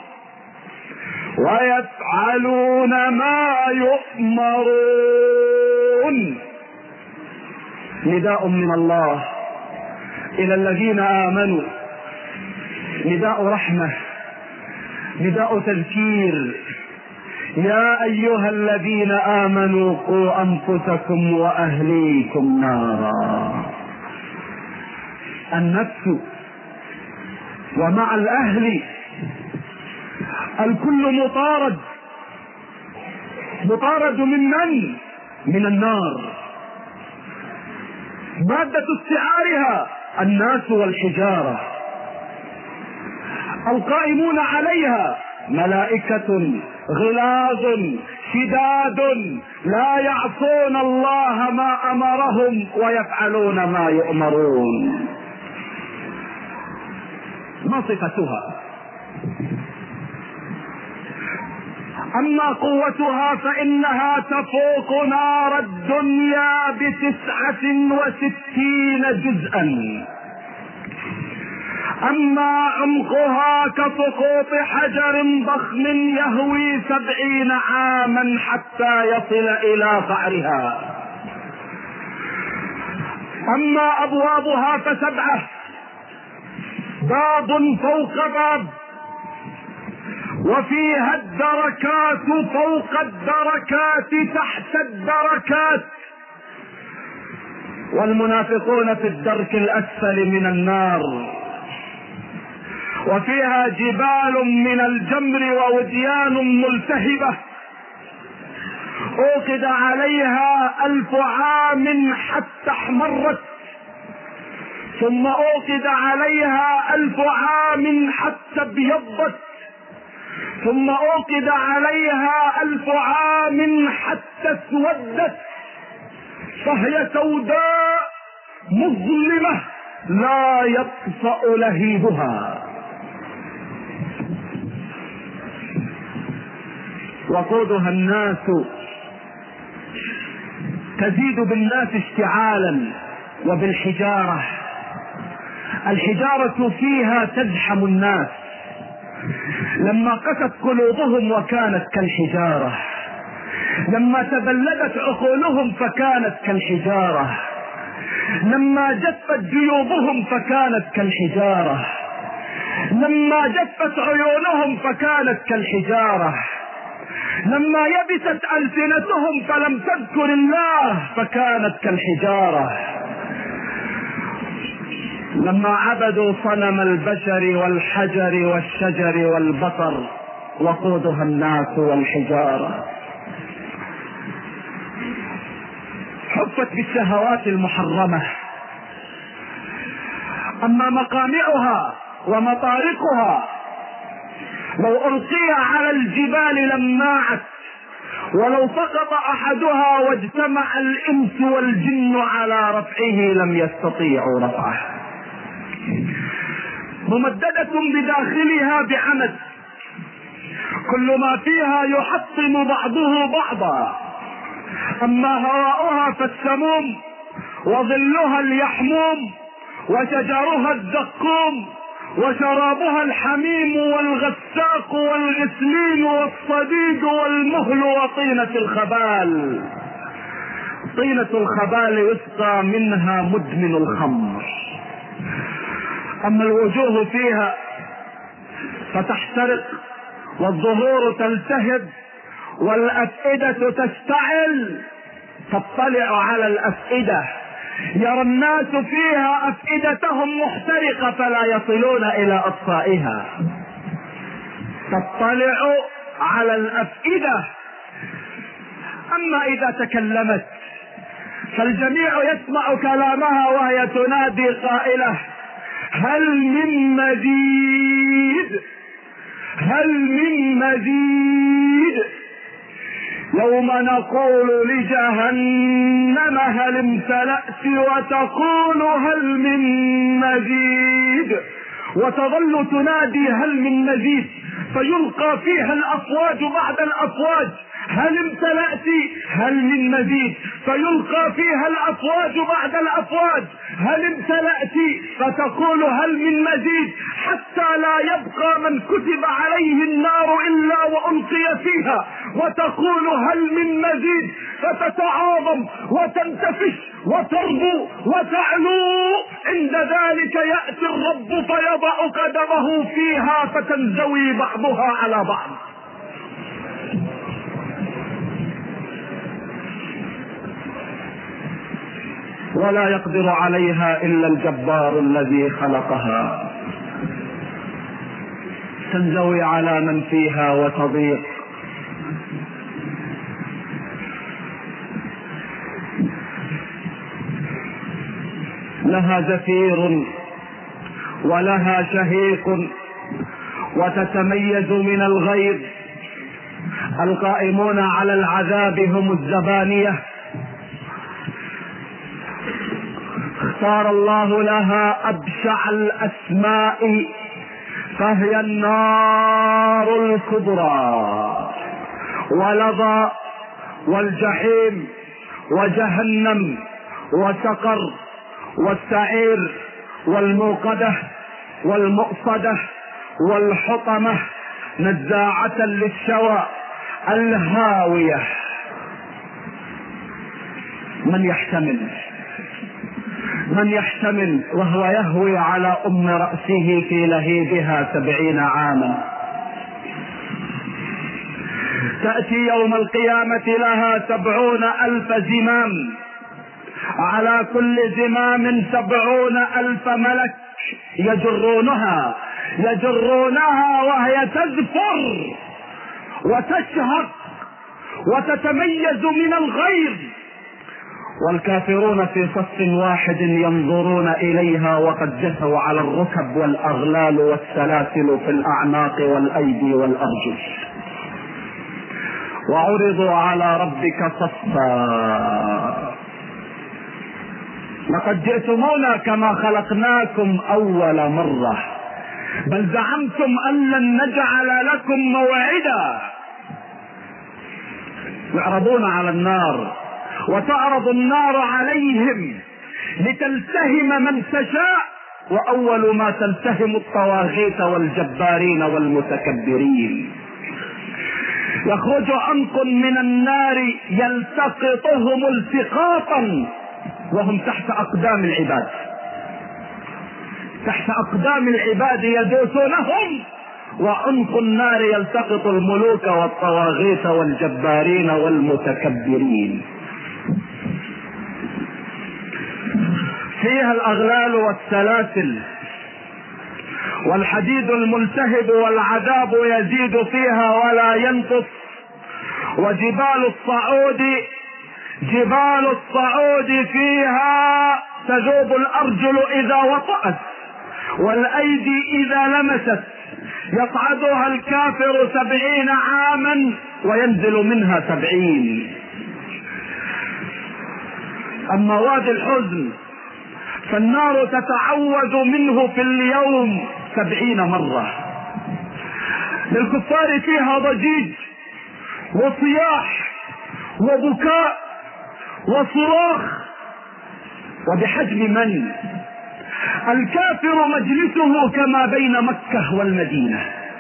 ويفعلون ما يؤمرون. نداء من الله إلى الذين آمنوا، نداء رحمة، نداء تذكير. يا أيها الذين آمنوا قوا أنفسكم وأهليكم نارا. النفس ومع الأهل الكل مطارد. مطارد من من؟ من النار. مادة استعارها الناس والحجارة. القائمون عليها ملائكة غلاظ شداد لا يعصون الله ما أمرهم ويفعلون ما يؤمرون. ما صفتها؟ أما قوتها فإنها تفوق نار الدنيا بتسعة وستين جزءا. أما عمقها كسقوط حجر ضخم يهوي سبعين عاما حتى يصل إلى قعرها. أما أبوابها فسبعة، باب فوق باب، وفيها الدركات فوق الدركات تحت الدركات، والمنافقون في الدرك الأسفل من النار. وفيها جبال من الجمر ووديان ملتهبة أوقد عليها ألف عام حتى احمرت، ثم أوقد عليها ألف عام حتى ابيضت، ثم أوقد عليها ألف عام حتى اسودت، فهي سوداء مظلمة لا يطفأ لهيبها. وقودها الناس تزيد بالناس اشتعالا وبالحجارة. الحجارة فيها تزحم الناس، لما قست قلوبهم وكانت كالحجارة، لما تبلدت عقولهم فكانت كالحجارة، لما جفت جيوبهم فكانت كالحجارة، لما جفت عيونهم فكانت كالحجارة، لما يبست ألسنتهم فلم تذكر الله فكانت كالحجارة، لما عبدوا صنم البشر والحجر والشجر والبصر. وقودها الناس والحجارة. حفت بالشهوات المحرمة. أما مقامعها ومطارقها لو ألقي على الجبال لماعت، ولو سقط أحدها واجتمع الإنس والجن على رفعه لم يستطيعوا رفعه. ممددة بداخلها بعمد، كل ما فيها يحطم بعضه بعضا. أما هواؤها فالسموم، وظلها اليحموم، وشجرها الزقوم، وشرابها الحميم والغساق والغسلين والصديد والمهل وطينة الخبال. طينة الخبال يسقى منها مدمن الخمر. أما الوجوه فيها فتحترق، والظهور تلتهب، والأفئدة تشتعل. تطلع على الأفئدة، يرى الناس فيها أفئدتهم محترقة فلا يصلون إلى أطفائها. تطلع على الأفئدة. أما إذا تكلمت فالجميع يسمع كلامها وهي تنادي قائلة: هل من مزيد؟ هل من مزيد؟ يوم نقول لجهنم هل امتلأت وتقول هل من مزيد، وتظل تنادي هل من مزيد، فيلقى فيها الأفواج بعد الأفواج: هل امتلأت؟ هل من مزيد، فيلقى فيها الأفواج بعد الأفواج: هل امتلأت؟ فتقول هل من مزيد، حتى لا يبقى من كتب عليه النار إلا وألقي فيها، وتقول هل من مزيد، فتتعاظم وتنتفش وتربو وتعلو. عند ذلك يأتي الرب فيضع قدمه فيها فتنزوي بعضها على بعض. ولا يقدر عليها إلا الجبار الذي خلقها. تنزوي على من فيها وتضيق. لها زفير ولها شهيق وتتميز من الغيظ. القائمون على العذاب هم الزبانية. اختار الله لها أبشع الأسماء فهي النار الكبرى ولظى والجحيم وجهنم وسقر والسعير والموقدة والمؤصدة والحطمة نزاعة للشوى الهاوية. من يحتمل من يحتمل وهو يهوي على أم رأسه في لهيبها سبعين عاما؟ تأتي يوم القيامة لها سبعون ألف زمام، على كل زمام سبعون ألف ملك يجرونها يجرونها وهي تزفر وتشهق وتتميز من الغيظ، والكافرون في صف واحد ينظرون إليها وقد جثوا على الركب والأغلال والسلاسل في الأعناق والأيدي والأرجل، وعرضوا على ربك صفا. لقد جئتمونا كما خلقناكم أول مرة، بل زعمتم أن لن نجعل لكم موعدا. يعرضون على النار وتعرض النار عليهم لتلتهم من تشاء، وأول ما تلتهم الطواغيت والجبارين والمتكبرين. يخرج عنق من النار يلتقطهم التقاطا وهم تحت أقدام العباد، تحت أقدام العباد يدوسونهم، وعنق النار يلتقط الملوك والطواغيت والجبارين والمتكبرين. فيها الأغلال والسلاسل والحديد الملتهب، والعذاب يزيد فيها ولا ينقص. وجبال الصعود جبال الصعود فيها تذوب الأرجل إذا وطأت والأيدي إذا لمست. يصعدها الكافر سبعين عاما وينزل منها سبعين. أما وادي الحزن فالنار تتعوذ منه في اليوم سبعين مرة. للكفار فيها ضجيج وصياح وبكاء وصراخ. وبحجم من؟ الكافر مجلسه كما بين مكة والمدينة،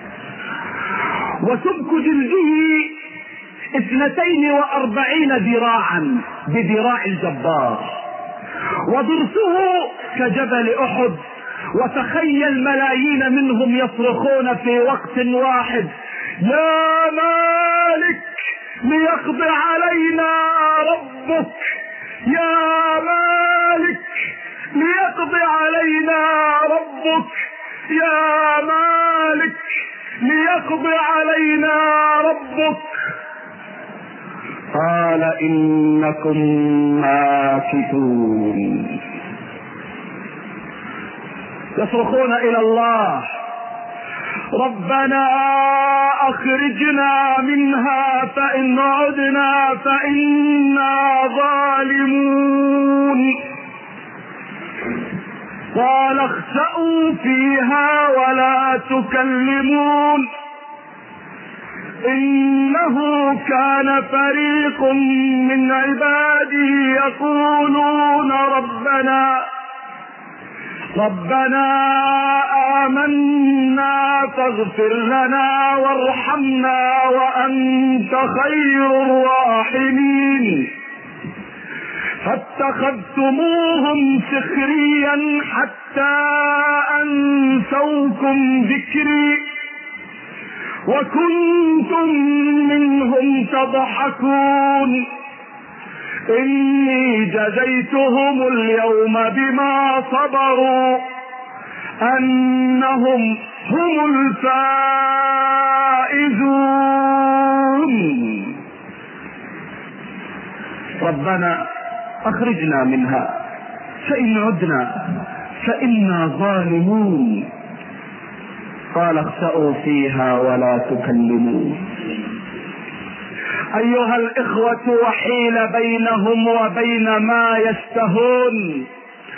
وسمك جلده اثنتين واربعين ذراعا بذراع الجبار، وضرسه كجبل احد. وتخيل ملايين منهم يصرخون في وقت واحد: يا مالك ليقضي علينا ربك، يا مالك ليقضي علينا ربك، يا مالك ليقضي علينا ربك. قال إنكم ماكثون. يصرخون إلى الله: ربنا أخرجنا منها فإن عدنا فإنا ظالمون. قال اخسأوا فيها ولا تكلمون إنه كان فريق من عبادي يقولون ربنا ربنا آمنا فاغفر لنا وارحمنا وأنت خير الراحمين. فاتخذتموهم سخريا حتى أنسوكم ذكري وكنتم منهم تضحكون. إني جزيتهم اليوم بما صبروا أنهم هم الفائزون. ربنا أخرجنا منها فإن عدنا فإنا ظالمون. قال اخسأوا فيها ولا تكلمون. أيها الإخوة، وحيل بينهم وبين ما يشتهون،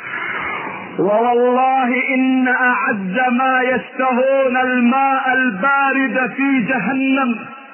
ووالله إن أعز ما يشتهون الماء البارد في جهنم،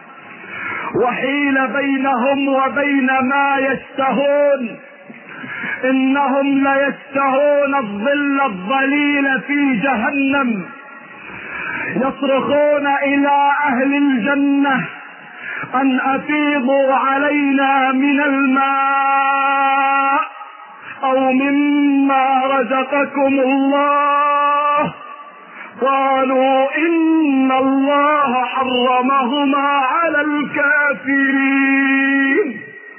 وحيل بينهم وبين ما يشتهون إنهم ليشتهون الظل الظليل في جهنم. يصرخون إلى أهل الجنة أن أفيضوا علينا من الماء أو مما رزقكم الله. قالوا إن الله حرمهما على الكافرين.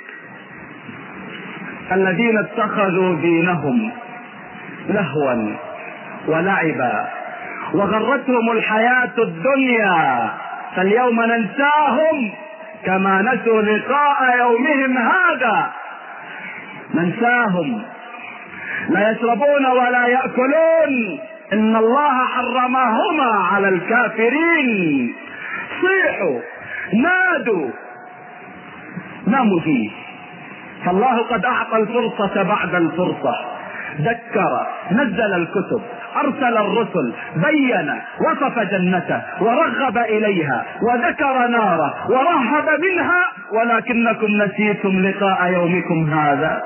الذين اتخذوا دينهم لهوا ولعبا وغرتهم الحياة الدنيا فاليوم ننساهم كما نسوا لقاء يومهم هذا. ننساهم، لا يشربون ولا يأكلون، إن الله حرمهما على الكافرين. صيحوا نادوا لا مجيب، فالله قد أعطى الفرصة بعد الفرصة، ذكر، نزل الكتب، أرسل الرسل، بين، وصف جنته ورغب إليها وذكر ناره ورهب منها، ولكنكم نسيتم لقاء يومكم هذا.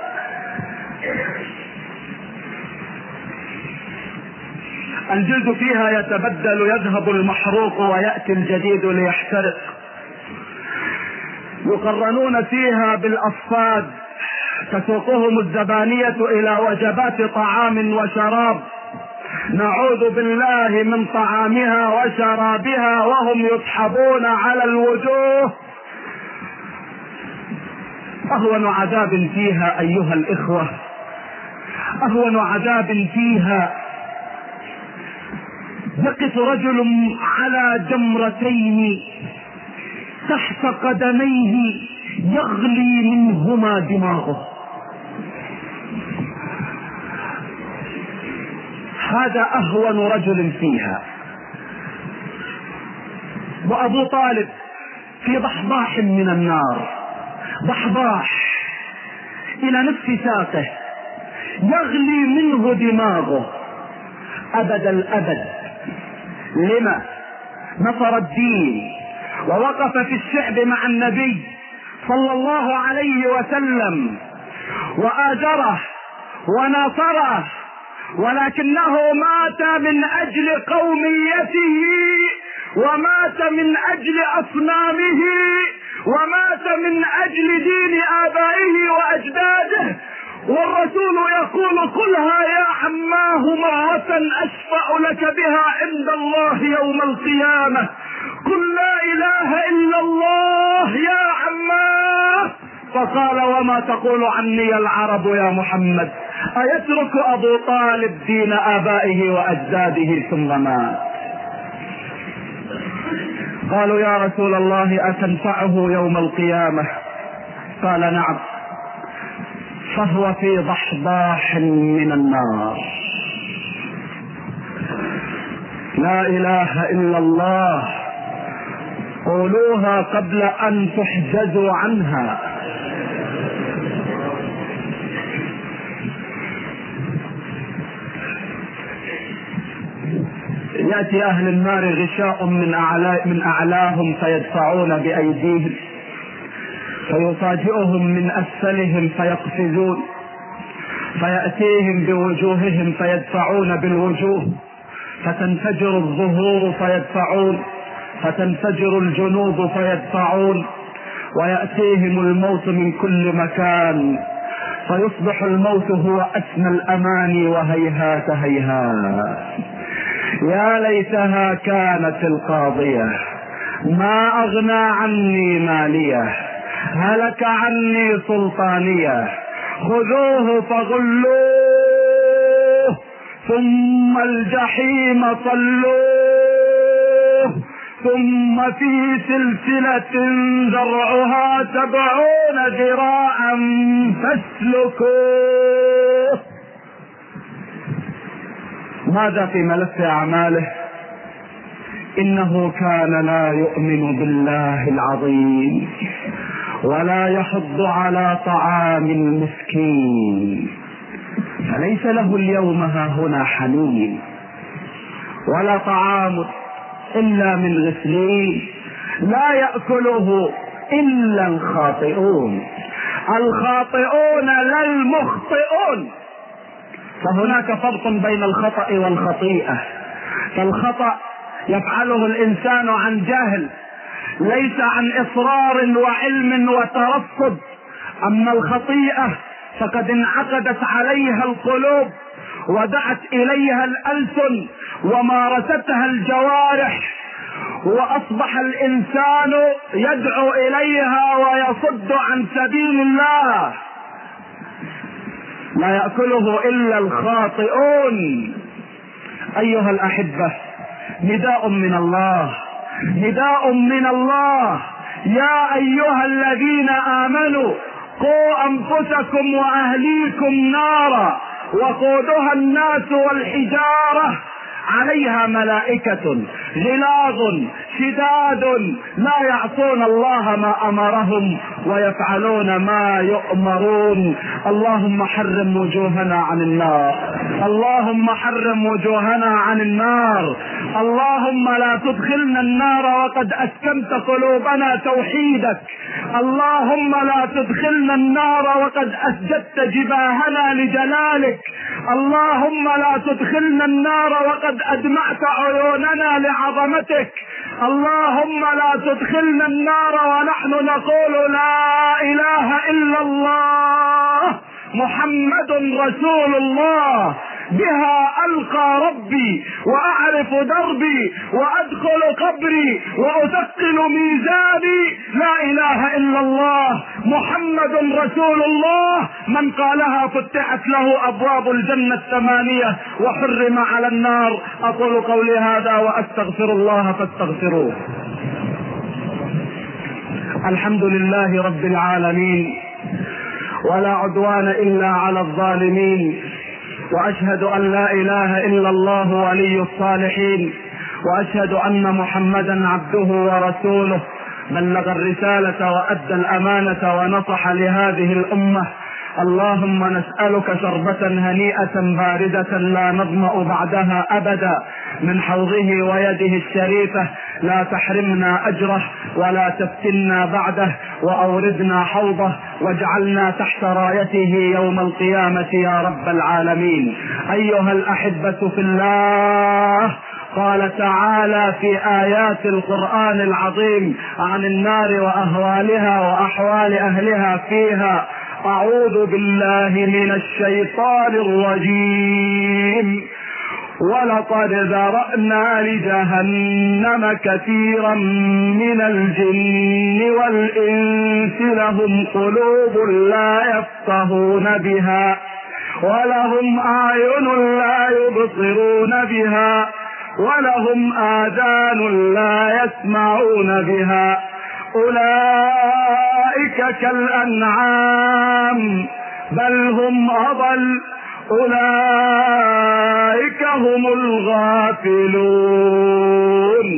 الجلد فيها يتبدل، يذهب المحروق ويأتي الجديد ليحترق. يقرنون فيها بالأصفاد تسوقهم الزبانية إلى وجبات طعام وشراب، نعوذ بالله من طعامها وشرابها وهم يسحبون على الوجوه. أهون عذاب فيها أيها الإخوة، أهون عذاب فيها يقف رجل على جمرتين تحت قدميه يغلي منهما دماغه. هذا أهون رجل فيها. وأبو طالب في ضحضاح من النار، ضحضاح إلى نصف ساقه يغلي منه دماغه أبد الأبد. لما؟ نصر الدين ووقف في الشعب مع النبي صلى الله عليه وسلم وآجره وناصره، ولكنه مات من أجل قوميته ومات من أجل أصنامه ومات من أجل دين آبائه وأجداده. والرسول يقول: قلها يا عماه مرة أشفع لك بها عند الله يوم القيامة، قل لا إله إلا الله يا عماه. فقال: وما تقول عني العرب يا محمد؟ أيترك أبو طالب دين آبائه وأجداده ثم مات؟ قالوا: يا رسول الله أتنفعه يوم القيامة؟ قال: نعم، فهو في ضحضاح من النار. لا إله إلا الله، قولوها قبل أن تحجزوا عنها. يأتي أهل النار غشاء من أعلى من أعلاهم فيدفعون بأيديهم، فيفاجئهم من أسفلهم فيقفزون، فيأتيهم بوجوههم فيدفعون بالوجوه، فتنفجر الظهور فيدفعون، فتنفجر الجنوب فيدفعون، ويأتيهم الموت من كل مكان، فيصبح الموت هو أسمى الأماني وهيهات هيهات. يا ليتها كانت القاضية، ما أغنى عني مالية، هلك عني سلطانية، خذوه فغلوه ثم الجحيم صلوه ثم في سلسلة ذرعها سبعون ذراعا فاسلكوه. ماذا في ملف أعماله؟ إنه كان لا يؤمن بالله العظيم ولا يحض على طعام المسكين، فليس له اليوم هاهنا حنين ولا طعام إلا من غسلين لا يأكله إلا الخاطئون، الخاطئون لا المخطئون. فهناك فرق بين الخطأ والخطيئة، فالخطأ يفعله الإنسان عن جهل ليس عن إصرار وعلم وترصد، أما الخطيئة فقد انعقدت عليها القلوب ودعت إليها الألسن ومارستها الجوارح، وأصبح الإنسان يدعو إليها ويصد عن سبيل الله، لا يأكله إلا الخاطئون. أيها الأحبة، نداء من الله، نداء من الله: يا أيها الذين آمنوا قوا أنفسكم وأهليكم نارا وقودها الناس والحجارة عليها ملائكة غلاظ شداد لا يعصون الله ما أمرهم ويفعلون ما يؤمرون. اللهم حرم وجوهنا عن النار، اللهم حرم وجوهنا عن النار، اللهم لا تدخلنا النار وقد أسكنت قلوبنا توحيدك، اللهم لا تدخلنا النار وقد أسجدت جباهنا لجلالك، اللهم لا تدخلنا النار وقد أدمعت عيوننا لعظمتك، اللهم لا تدخلنا النار ونحن نقول لا إله إلا الله محمد رسول الله، بها ألقى ربي وأعرف دربي وأدخل قبري وأثقل ميزاني، لا إله إلا الله محمد رسول الله، من قالها فتحت له أبواب الجنة الثمانية وحرم على النار. أقول قولي هذا وأستغفر الله فاستغفروه. الحمد لله رب العالمين، ولا عدوان إلا على الظالمين، وأشهد أن لا إله إلا الله ولي الصالحين، وأشهد أن محمدا عبده ورسوله، بلغ الرسالة وأدى الأمانة ونصح لهذه الأمة. اللهم نسألك شربة هنيئة باردة لا نظمأ بعدها أبدا من حوضه ويده الشريفة، لا تحرمنا أجره ولا تفتنا بعده، وأوردنا حوضه واجعلنا تحت رايته يوم القيامة يا رب العالمين. أيها الأحبة في الله، قال تعالى في آيات القرآن العظيم عن النار وأهوالها وأحوال أهلها فيها: أعوذ بالله من الشيطان الرجيم، ولقد ذرأنا لجهنم كثيرا من الجن والإنس لهم قلوب لا يفقهون بها ولهم أعين لا يبصرون بها ولهم آذان لا يسمعون بها، أولئك كالأنعام بل هم أضل، أولئك هم الغافلون.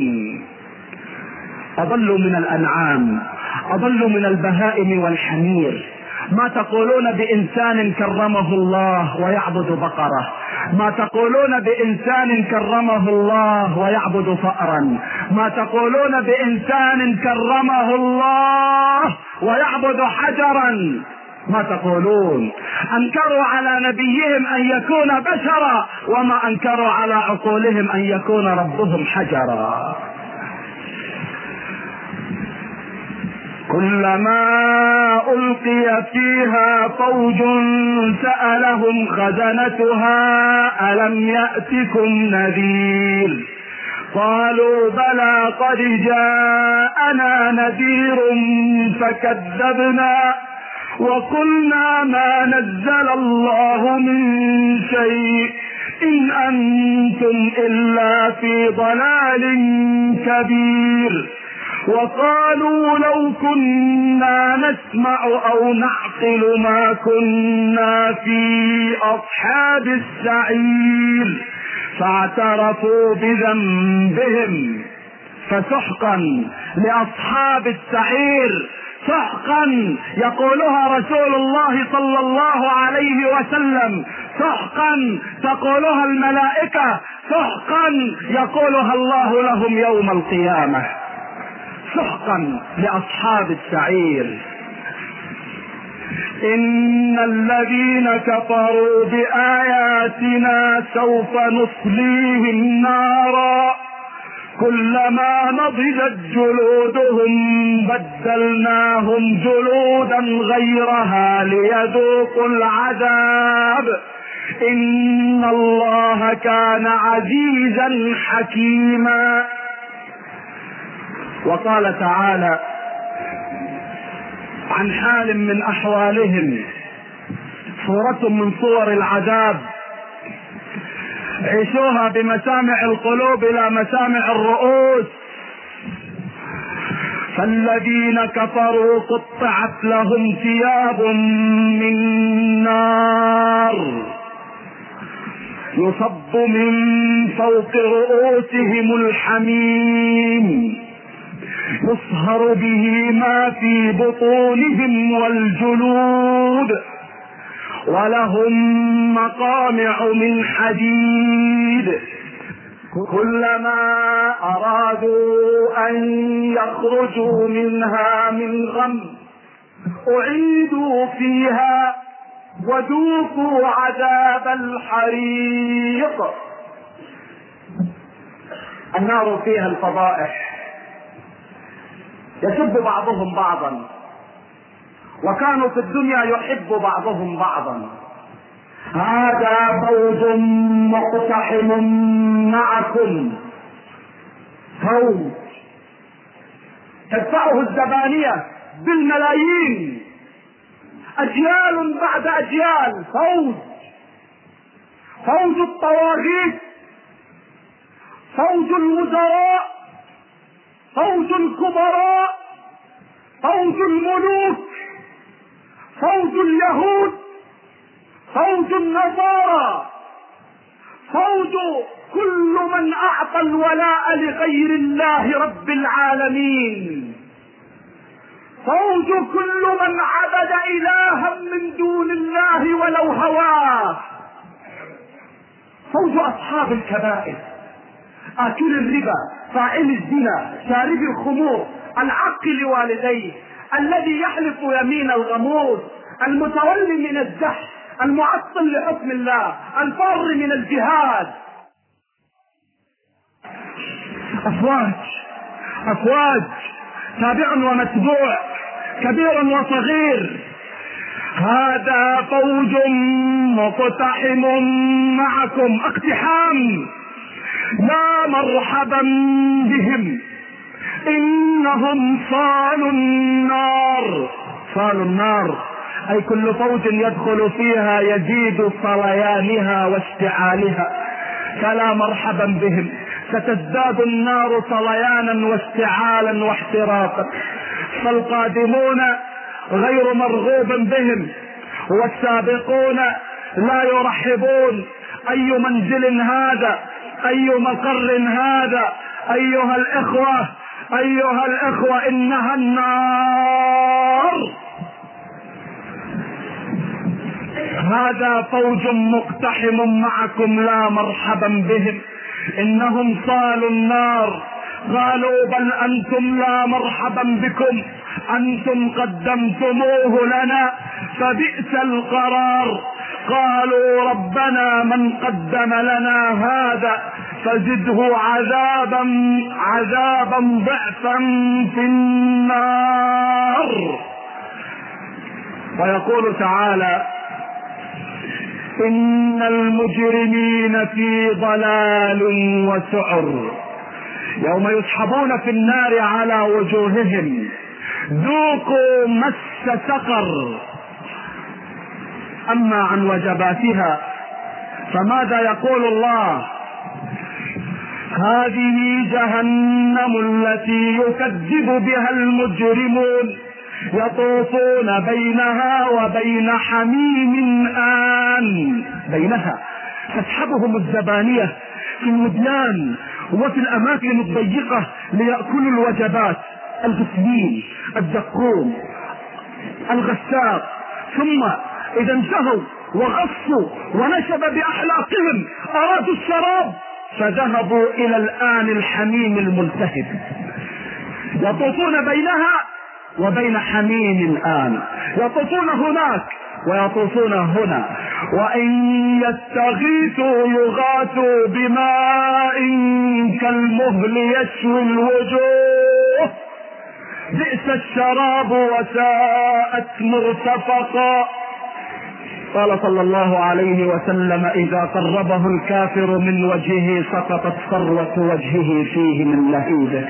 أضلوا من الأنعام، أضلوا من البهائم والحمير. ما تقولون بإنسان كرمه الله ويعبد بقرة؟ ما تقولون بإنسان كرمه الله ويعبد فأرا؟ ما تقولون بإنسان كرمه الله ويعبد حجرا؟ ما تقولون؟ أنكروا على نبيهم أن يكون بشرا، وما أنكروا على عقولهم أن يكون ربهم حجرا. كلما ألقي فيها فوج سألهم خزنتها ألم يأتكم نذير؟ قالوا بلى قد جاءنا نذير فكذبنا وقلنا ما نزل الله من شيء إن أنتم إلا في ضلال كبير. وقالوا لو كنا نسمع أو نعقل ما كنا في أصحاب السعير فاعترفوا بذنبهم فسحقا لأصحاب السعير. سحقا يقولها رسول الله صلى الله عليه وسلم، سحقا تقولها الملائكة، سحقا يقولها الله لهم يوم القيامة. سحقا لأصحاب السعير. إن الذين كفروا بآياتنا سوف نصليهم نارا كلما نضجت جلودهم بدلناهم جلودا غيرها ليذوقوا العذاب إن الله كان عزيزا حكيما. وقال تعالى عن حال من أحوالهم، صورة من صور العذاب عيشوها بمسامع القلوب لا مسامع الرؤوس. فالذين كفروا قطعت لهم ثياب من نار يصب من فوق رؤوسهم الحميم يصهر به ما في بطونهم والجلود ولهم مقامع من حديد كلما أرادوا أن يخرجوا منها من غم أعيدوا فيها وذوقوا عذاب الحريق. النار فيها الفضائح، يسب بعضهم بعضا، وكانوا في الدنيا يحب بعضهم بعضا. هذا فوج مقتحم معكم، فوج تدفعه الزبانية بالملايين، أجيال بعد أجيال، فوج فوج الطواغيت، فوج الوزراء، فوج الكبراء، فوج الملوك، فوج اليهود، فوج النصارى، فوج كل من أعطى الولاء لغير الله رب العالمين، فوج كل من عبد إلها من دون الله ولو هواه، فوج أصحاب الكبائر، آكل الربا، فاعل الزنا، شارب الخمور، العاق لوالديه، الذي يحلف يمين الغموس، المتولي من الزحف، المعطل لحكم الله، الفار من الجهاد. أفواج أفواج، تابع ومتبوع، كبير وصغير. هذا فوج مقتحم معكم، اقتحام، لا مرحبا بهم إنهم صالوا النار. صالوا النار أي كل فوج يدخل فيها يزيد صليانها واشتعالها، فلا مرحبا بهم، ستزداد النار صليانا واشتعالا واحتراقا. فالقادمون غير مرغوب بهم، والسابقون لا يرحبون. أي منزل هذا، أي مقر هذا، أيها الإخوة أيها الإخوة إنها النار. هذا فوج مقتحم معكم لا مرحبا بهم إنهم صالوا النار. قالوا بل أنتم لا مرحبا بكم، أنتم قدمتموه لنا فبئس القرار. قالوا ربنا من قدم لنا هذا فزده عذابا عذابا ضعفا في النار. ويقول تعالى إن المجرمين في ضلال وسعر يوم يسحبون في النار على وجوههم ذوقوا مس سقر. أما عن وجباتها فماذا يقول الله؟ هذه جهنم التي يكذب بها المجرمون يطوفون بينها وبين حميم آن. بينها تسحبهم الزبانية في الوديان وفي الأماكن الضيقة ليأكلوا الوجبات، الغسلين، الدقوم، الغساق، ثم إذا انتهوا وغصوا ونشب بأحلاقهم أرادوا الشراب فذهبوا إلى الآن الحميم الملتهب. يطوفون بينها وبين حميم الآن، يطوفون هناك ويطوفون هنا، وإن يستغيثوا يغاثوا بماء كالمهل يشوي الوجوه بئس الشراب وساءت مرتفقا. قال صلى الله عليه وسلم إذا قربه الكافر من وجهه سقطت ثروة وجهه فيه من لهيبه.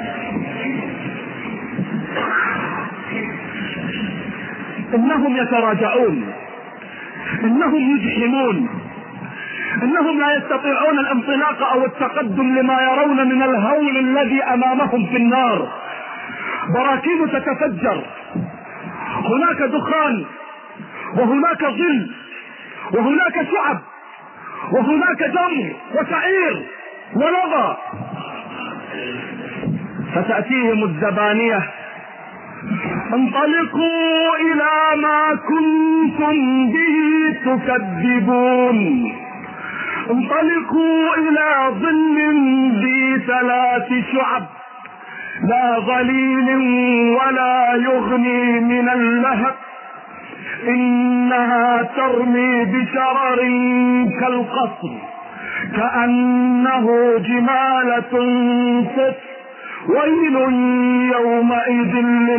إنهم يتراجعون، إنهم يجحمون، إنهم لا يستطيعون الانطلاق أو التقدم لما يرون من الهول الذي أمامهم في النار. براكين تتفجر، هناك دخان وهناك ظل وهناك شعب وهناك دم وسعير ولظى، فتأتيهم الزبانية انطلقوا إلى ما كنتم به تكذبون، انطلقوا إلى ظل ذي ثلاث شعب لا ظليل ولا يغني من اللهب إنها ترمي بشرر كالقصر كأنه جمالة صفر ويل يومئذ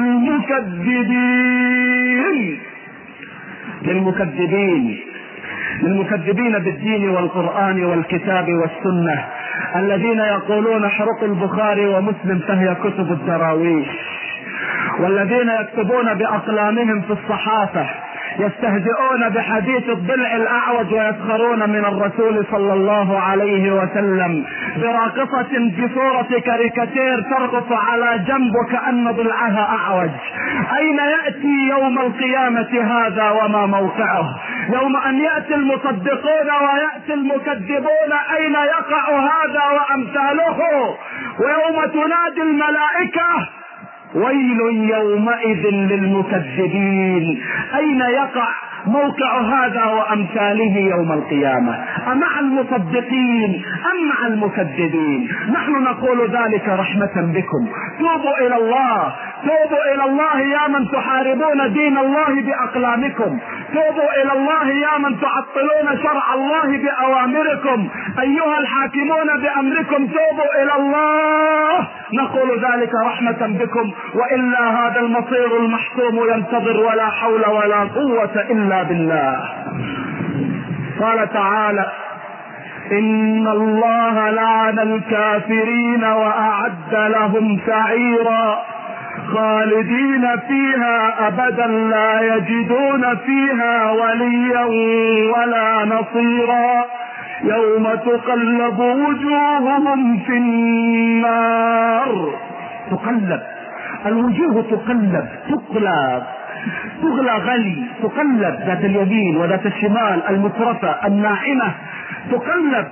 للمكذبين. للمكذبين للمكذبين بالدين والقرآن والكتاب والسنة، الذين يقولون حرق البخاري ومسلم فهي كتب الدراويش، والذين يكتبون بأقلامهم في الصحافة يستهزئون بحديث الضلع الأعوج ويسخرون من الرسول صلى الله عليه وسلم براقصة بصورة كاريكاتير ترقص على جنب وكأن ضلعها أعوج. أين يأتي يوم القيامة هذا وما موقعه؟ يوم أن يأتي المصدقون ويأتي المكذبون أين يقع هذا وأمثاله؟ ويوم تنادي الملائكة ويل يومئذ للمكذبين، أين يقع موقع هذا وأمثاله يوم القيامة؟ أمع المصدقين أم مع المكذبين؟ نحن نقول ذلك رحمة بكم. توبوا إلى الله، توبوا إلى الله يا من تحاربون دين الله بأقلامكم، توبوا إلى الله يا من تعطلون شرع الله بأوامركم، أيها الحاكمون بأمركم توبوا إلى الله. نقول ذلك رحمة بكم، وإلا هذا المصير المحتوم ينتظر ولا حول ولا قوة إلا بالله. قال تعالى إن الله لعن الكافرين وأعد لهم سعيرا خالدين فيها أبدا لا يجدون فيها وليا ولا نصيرا يوم تقلب وجوههم في النار. تقلب الوجوه، تقلب تقلب تغلى غلي، تقلب ذات اليمين وذات الشمال، المترفة الناعمة تقلب.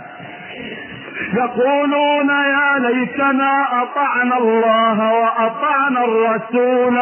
يقولون يا ليتنا أطعنا الله وأطعنا الرسول.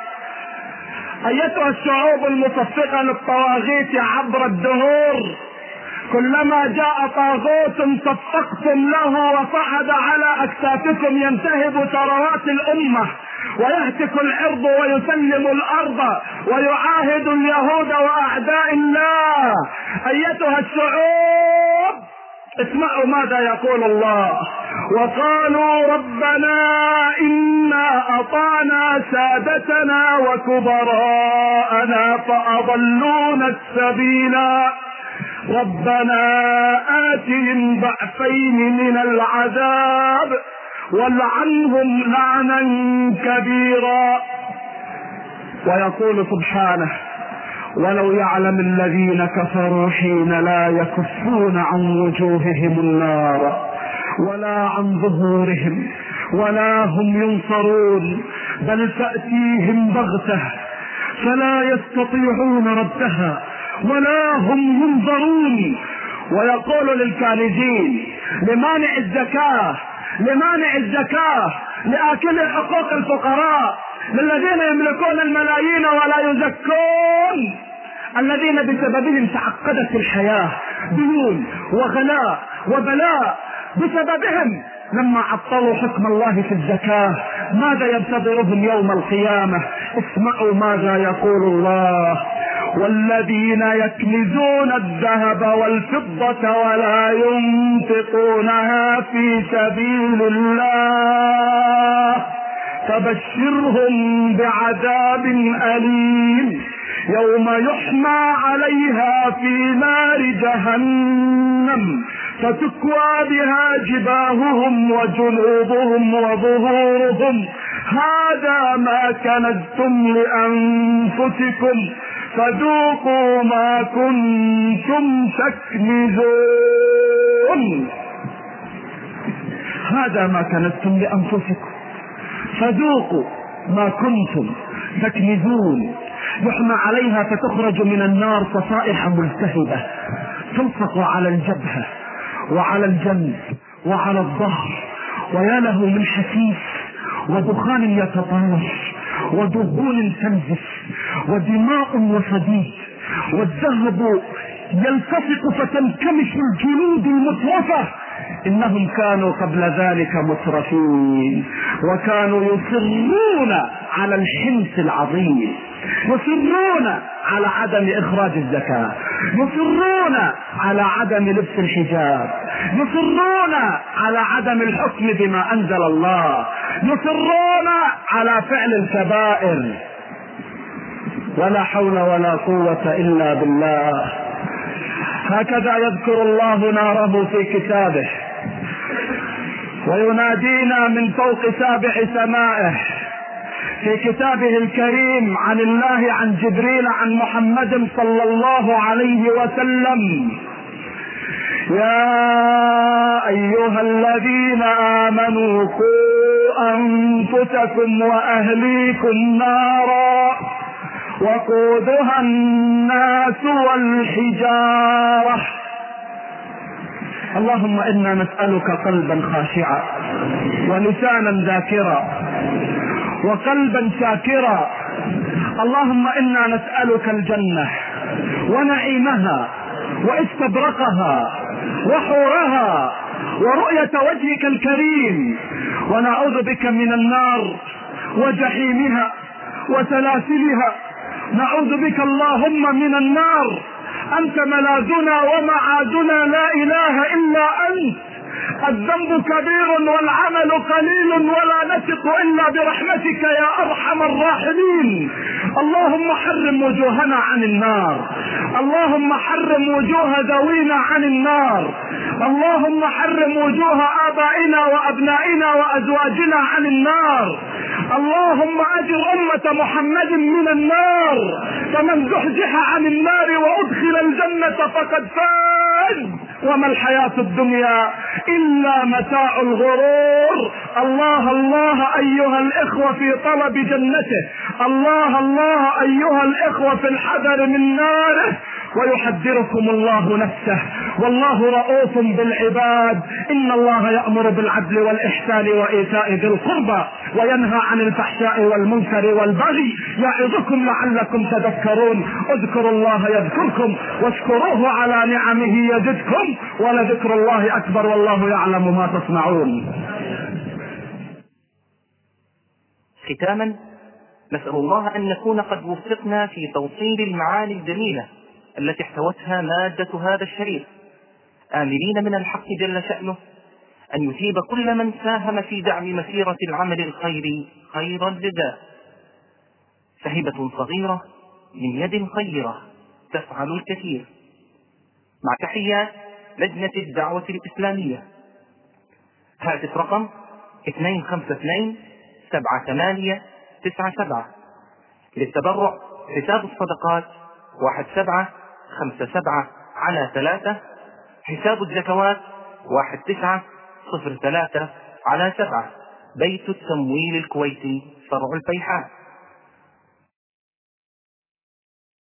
أيتها الشعوب المصفقة للطواغيت عبر الدهور، كلما جاء طاغوت صفقتم له وصعد على أكتافكم ينتهب ثروات الأمة ويهتك العرض ويسلم الأرض ويعاهد اليهود وأعداء الله. أيتها الشعوب اسمعوا ماذا يقول الله: وقالوا ربنا إنا أطعنا سادتنا وكبراءنا فأضلونا السبيلا ربنا آتهم ضعفين من العذاب والعنهم لعنا كبيرا. ويقول سبحانه: ولو يعلم الذين كفروا حين لا يكفون عن وجوههم النار ولا عن ظهورهم ولا هم ينصرون، بل تأتيهم بغتة فلا يستطيعون ردها ولا هم ينظرون. ويقول للكارثين لمانع الزكاة لمانع الزكاة لآكل حقوق الفقراء، للذين يملكون الملايين ولا يزكون، الذين بسببهم تعقدت الحياة، ديون وغلاء وبلاء بسببهم. لما عطلوا حكم الله في الزكاة ماذا ينتظرهم يوم القيامة؟ اسمعوا ماذا يقول الله: والذين يكنزون الذهب والفضة ولا ينفقونها في سبيل الله فبشرهم بعذاب أليم يوم يحمى عليها في نار جهنم فتكوى بها جباههم وجنوبهم وظهورهم هذا ما كنزتم لأنفسكم فذوقوا ما كنتم تكنزون. هذا ما كنزتم لأنفسكم فذوقوا ما كنتم تكنزون. يحمى عليها فتخرج من النار صفائح ملتهبة تلصق على الجبهة وعلى الجنب وعلى الظهر، ويا له من حسيس ودخان يتطاير ودهون تنزف ودماء وصديد، والذهب يلتصق فتنكمش الجلود المترفة. إنهم كانوا قبل ذلك مترفين وكانوا يصرون على الحنث العظيم، يصرون على عدم إخراج الزكاة، يصرون على عدم لبس الحجاب، يصرون على عدم الحكم بما أنزل الله، يصرون على فعل الكبائر. ولا حول ولا قوة إلا بالله. هكذا يذكر الله ناره في كتابه وينادينا من فوق سابع سمائه في كتابه الكريم عن الله عن جبريل عن محمد صلى الله عليه وسلم: يا أيها الذين آمنوا قوا أنفسكم وأهليكم نارا وقودها الناس والحجارة. اللهم إنا نسألك قلبا خاشعا ولسانا ذاكرا وقلبا شاكرا. اللهم إنا نسألك الجنة ونعيمها واستبرقها وحورها ورؤية وجهك الكريم، ونعوذ بك من النار وجحيمها وسلاسلها. نعوذ بك اللهم من النار، أنت ملاذنا ومعادنا، لا إله إلا أنت. الذنب كبير والعمل قليل ولا نثق إلا برحمتك يا أرحم الراحمين. اللهم حرم وجوهنا عن النار، اللهم حرم وجوه ذوينا عن النار، اللهم حرم وجوه آبائنا وأبنائنا وأزواجنا عن النار. اللهم أجر أمة محمد من النار، فمن زحزح عن النار وأدخل الجنة فقد فاز، وما الحياة الدنيا إلا متاع الغرور. الله الله أيها الإخوة في طلب جنته، الله الله أيها الإخوة في الحذر من ناره، ويحذركم الله نفسه، والله رؤوف بالعباد. إن الله يأمر بالعدل والإحسان وإيتاء ذي القربى وينهى عن الفحشاء والمنكر والبغي يعظكم لعلكم تذكرون. اذكروا الله يذكركم واشكروه على نعمه يزدكم، ولذكر الله أكبر والله يعلم ما تصنعون. ختاما، نسأل الله أن نكون قد وفقنا في توصيل المعاني الجميلة التي احتوتها مادة هذا الشريف، آملين من الحق جل شأنه أن يثيب كل من ساهم في دعم مسيرة العمل الخيري خير الجزاء. فهبة صغيرة من يد خيرة تفعل الكثير. مع تحيات لجنة الدعوة الإسلامية. هاتف رقم اثنين خمسة اثنين سبعة ثمانية تسعة سبعة. للتبرع حساب الصدقات واحد سبعة خمسة سبعة على ثلاثة. حساب الزكوات واحد تسعة صفر ثلاثة على سبعة، بيت التمويل الكويتي، فرع الفيحاء.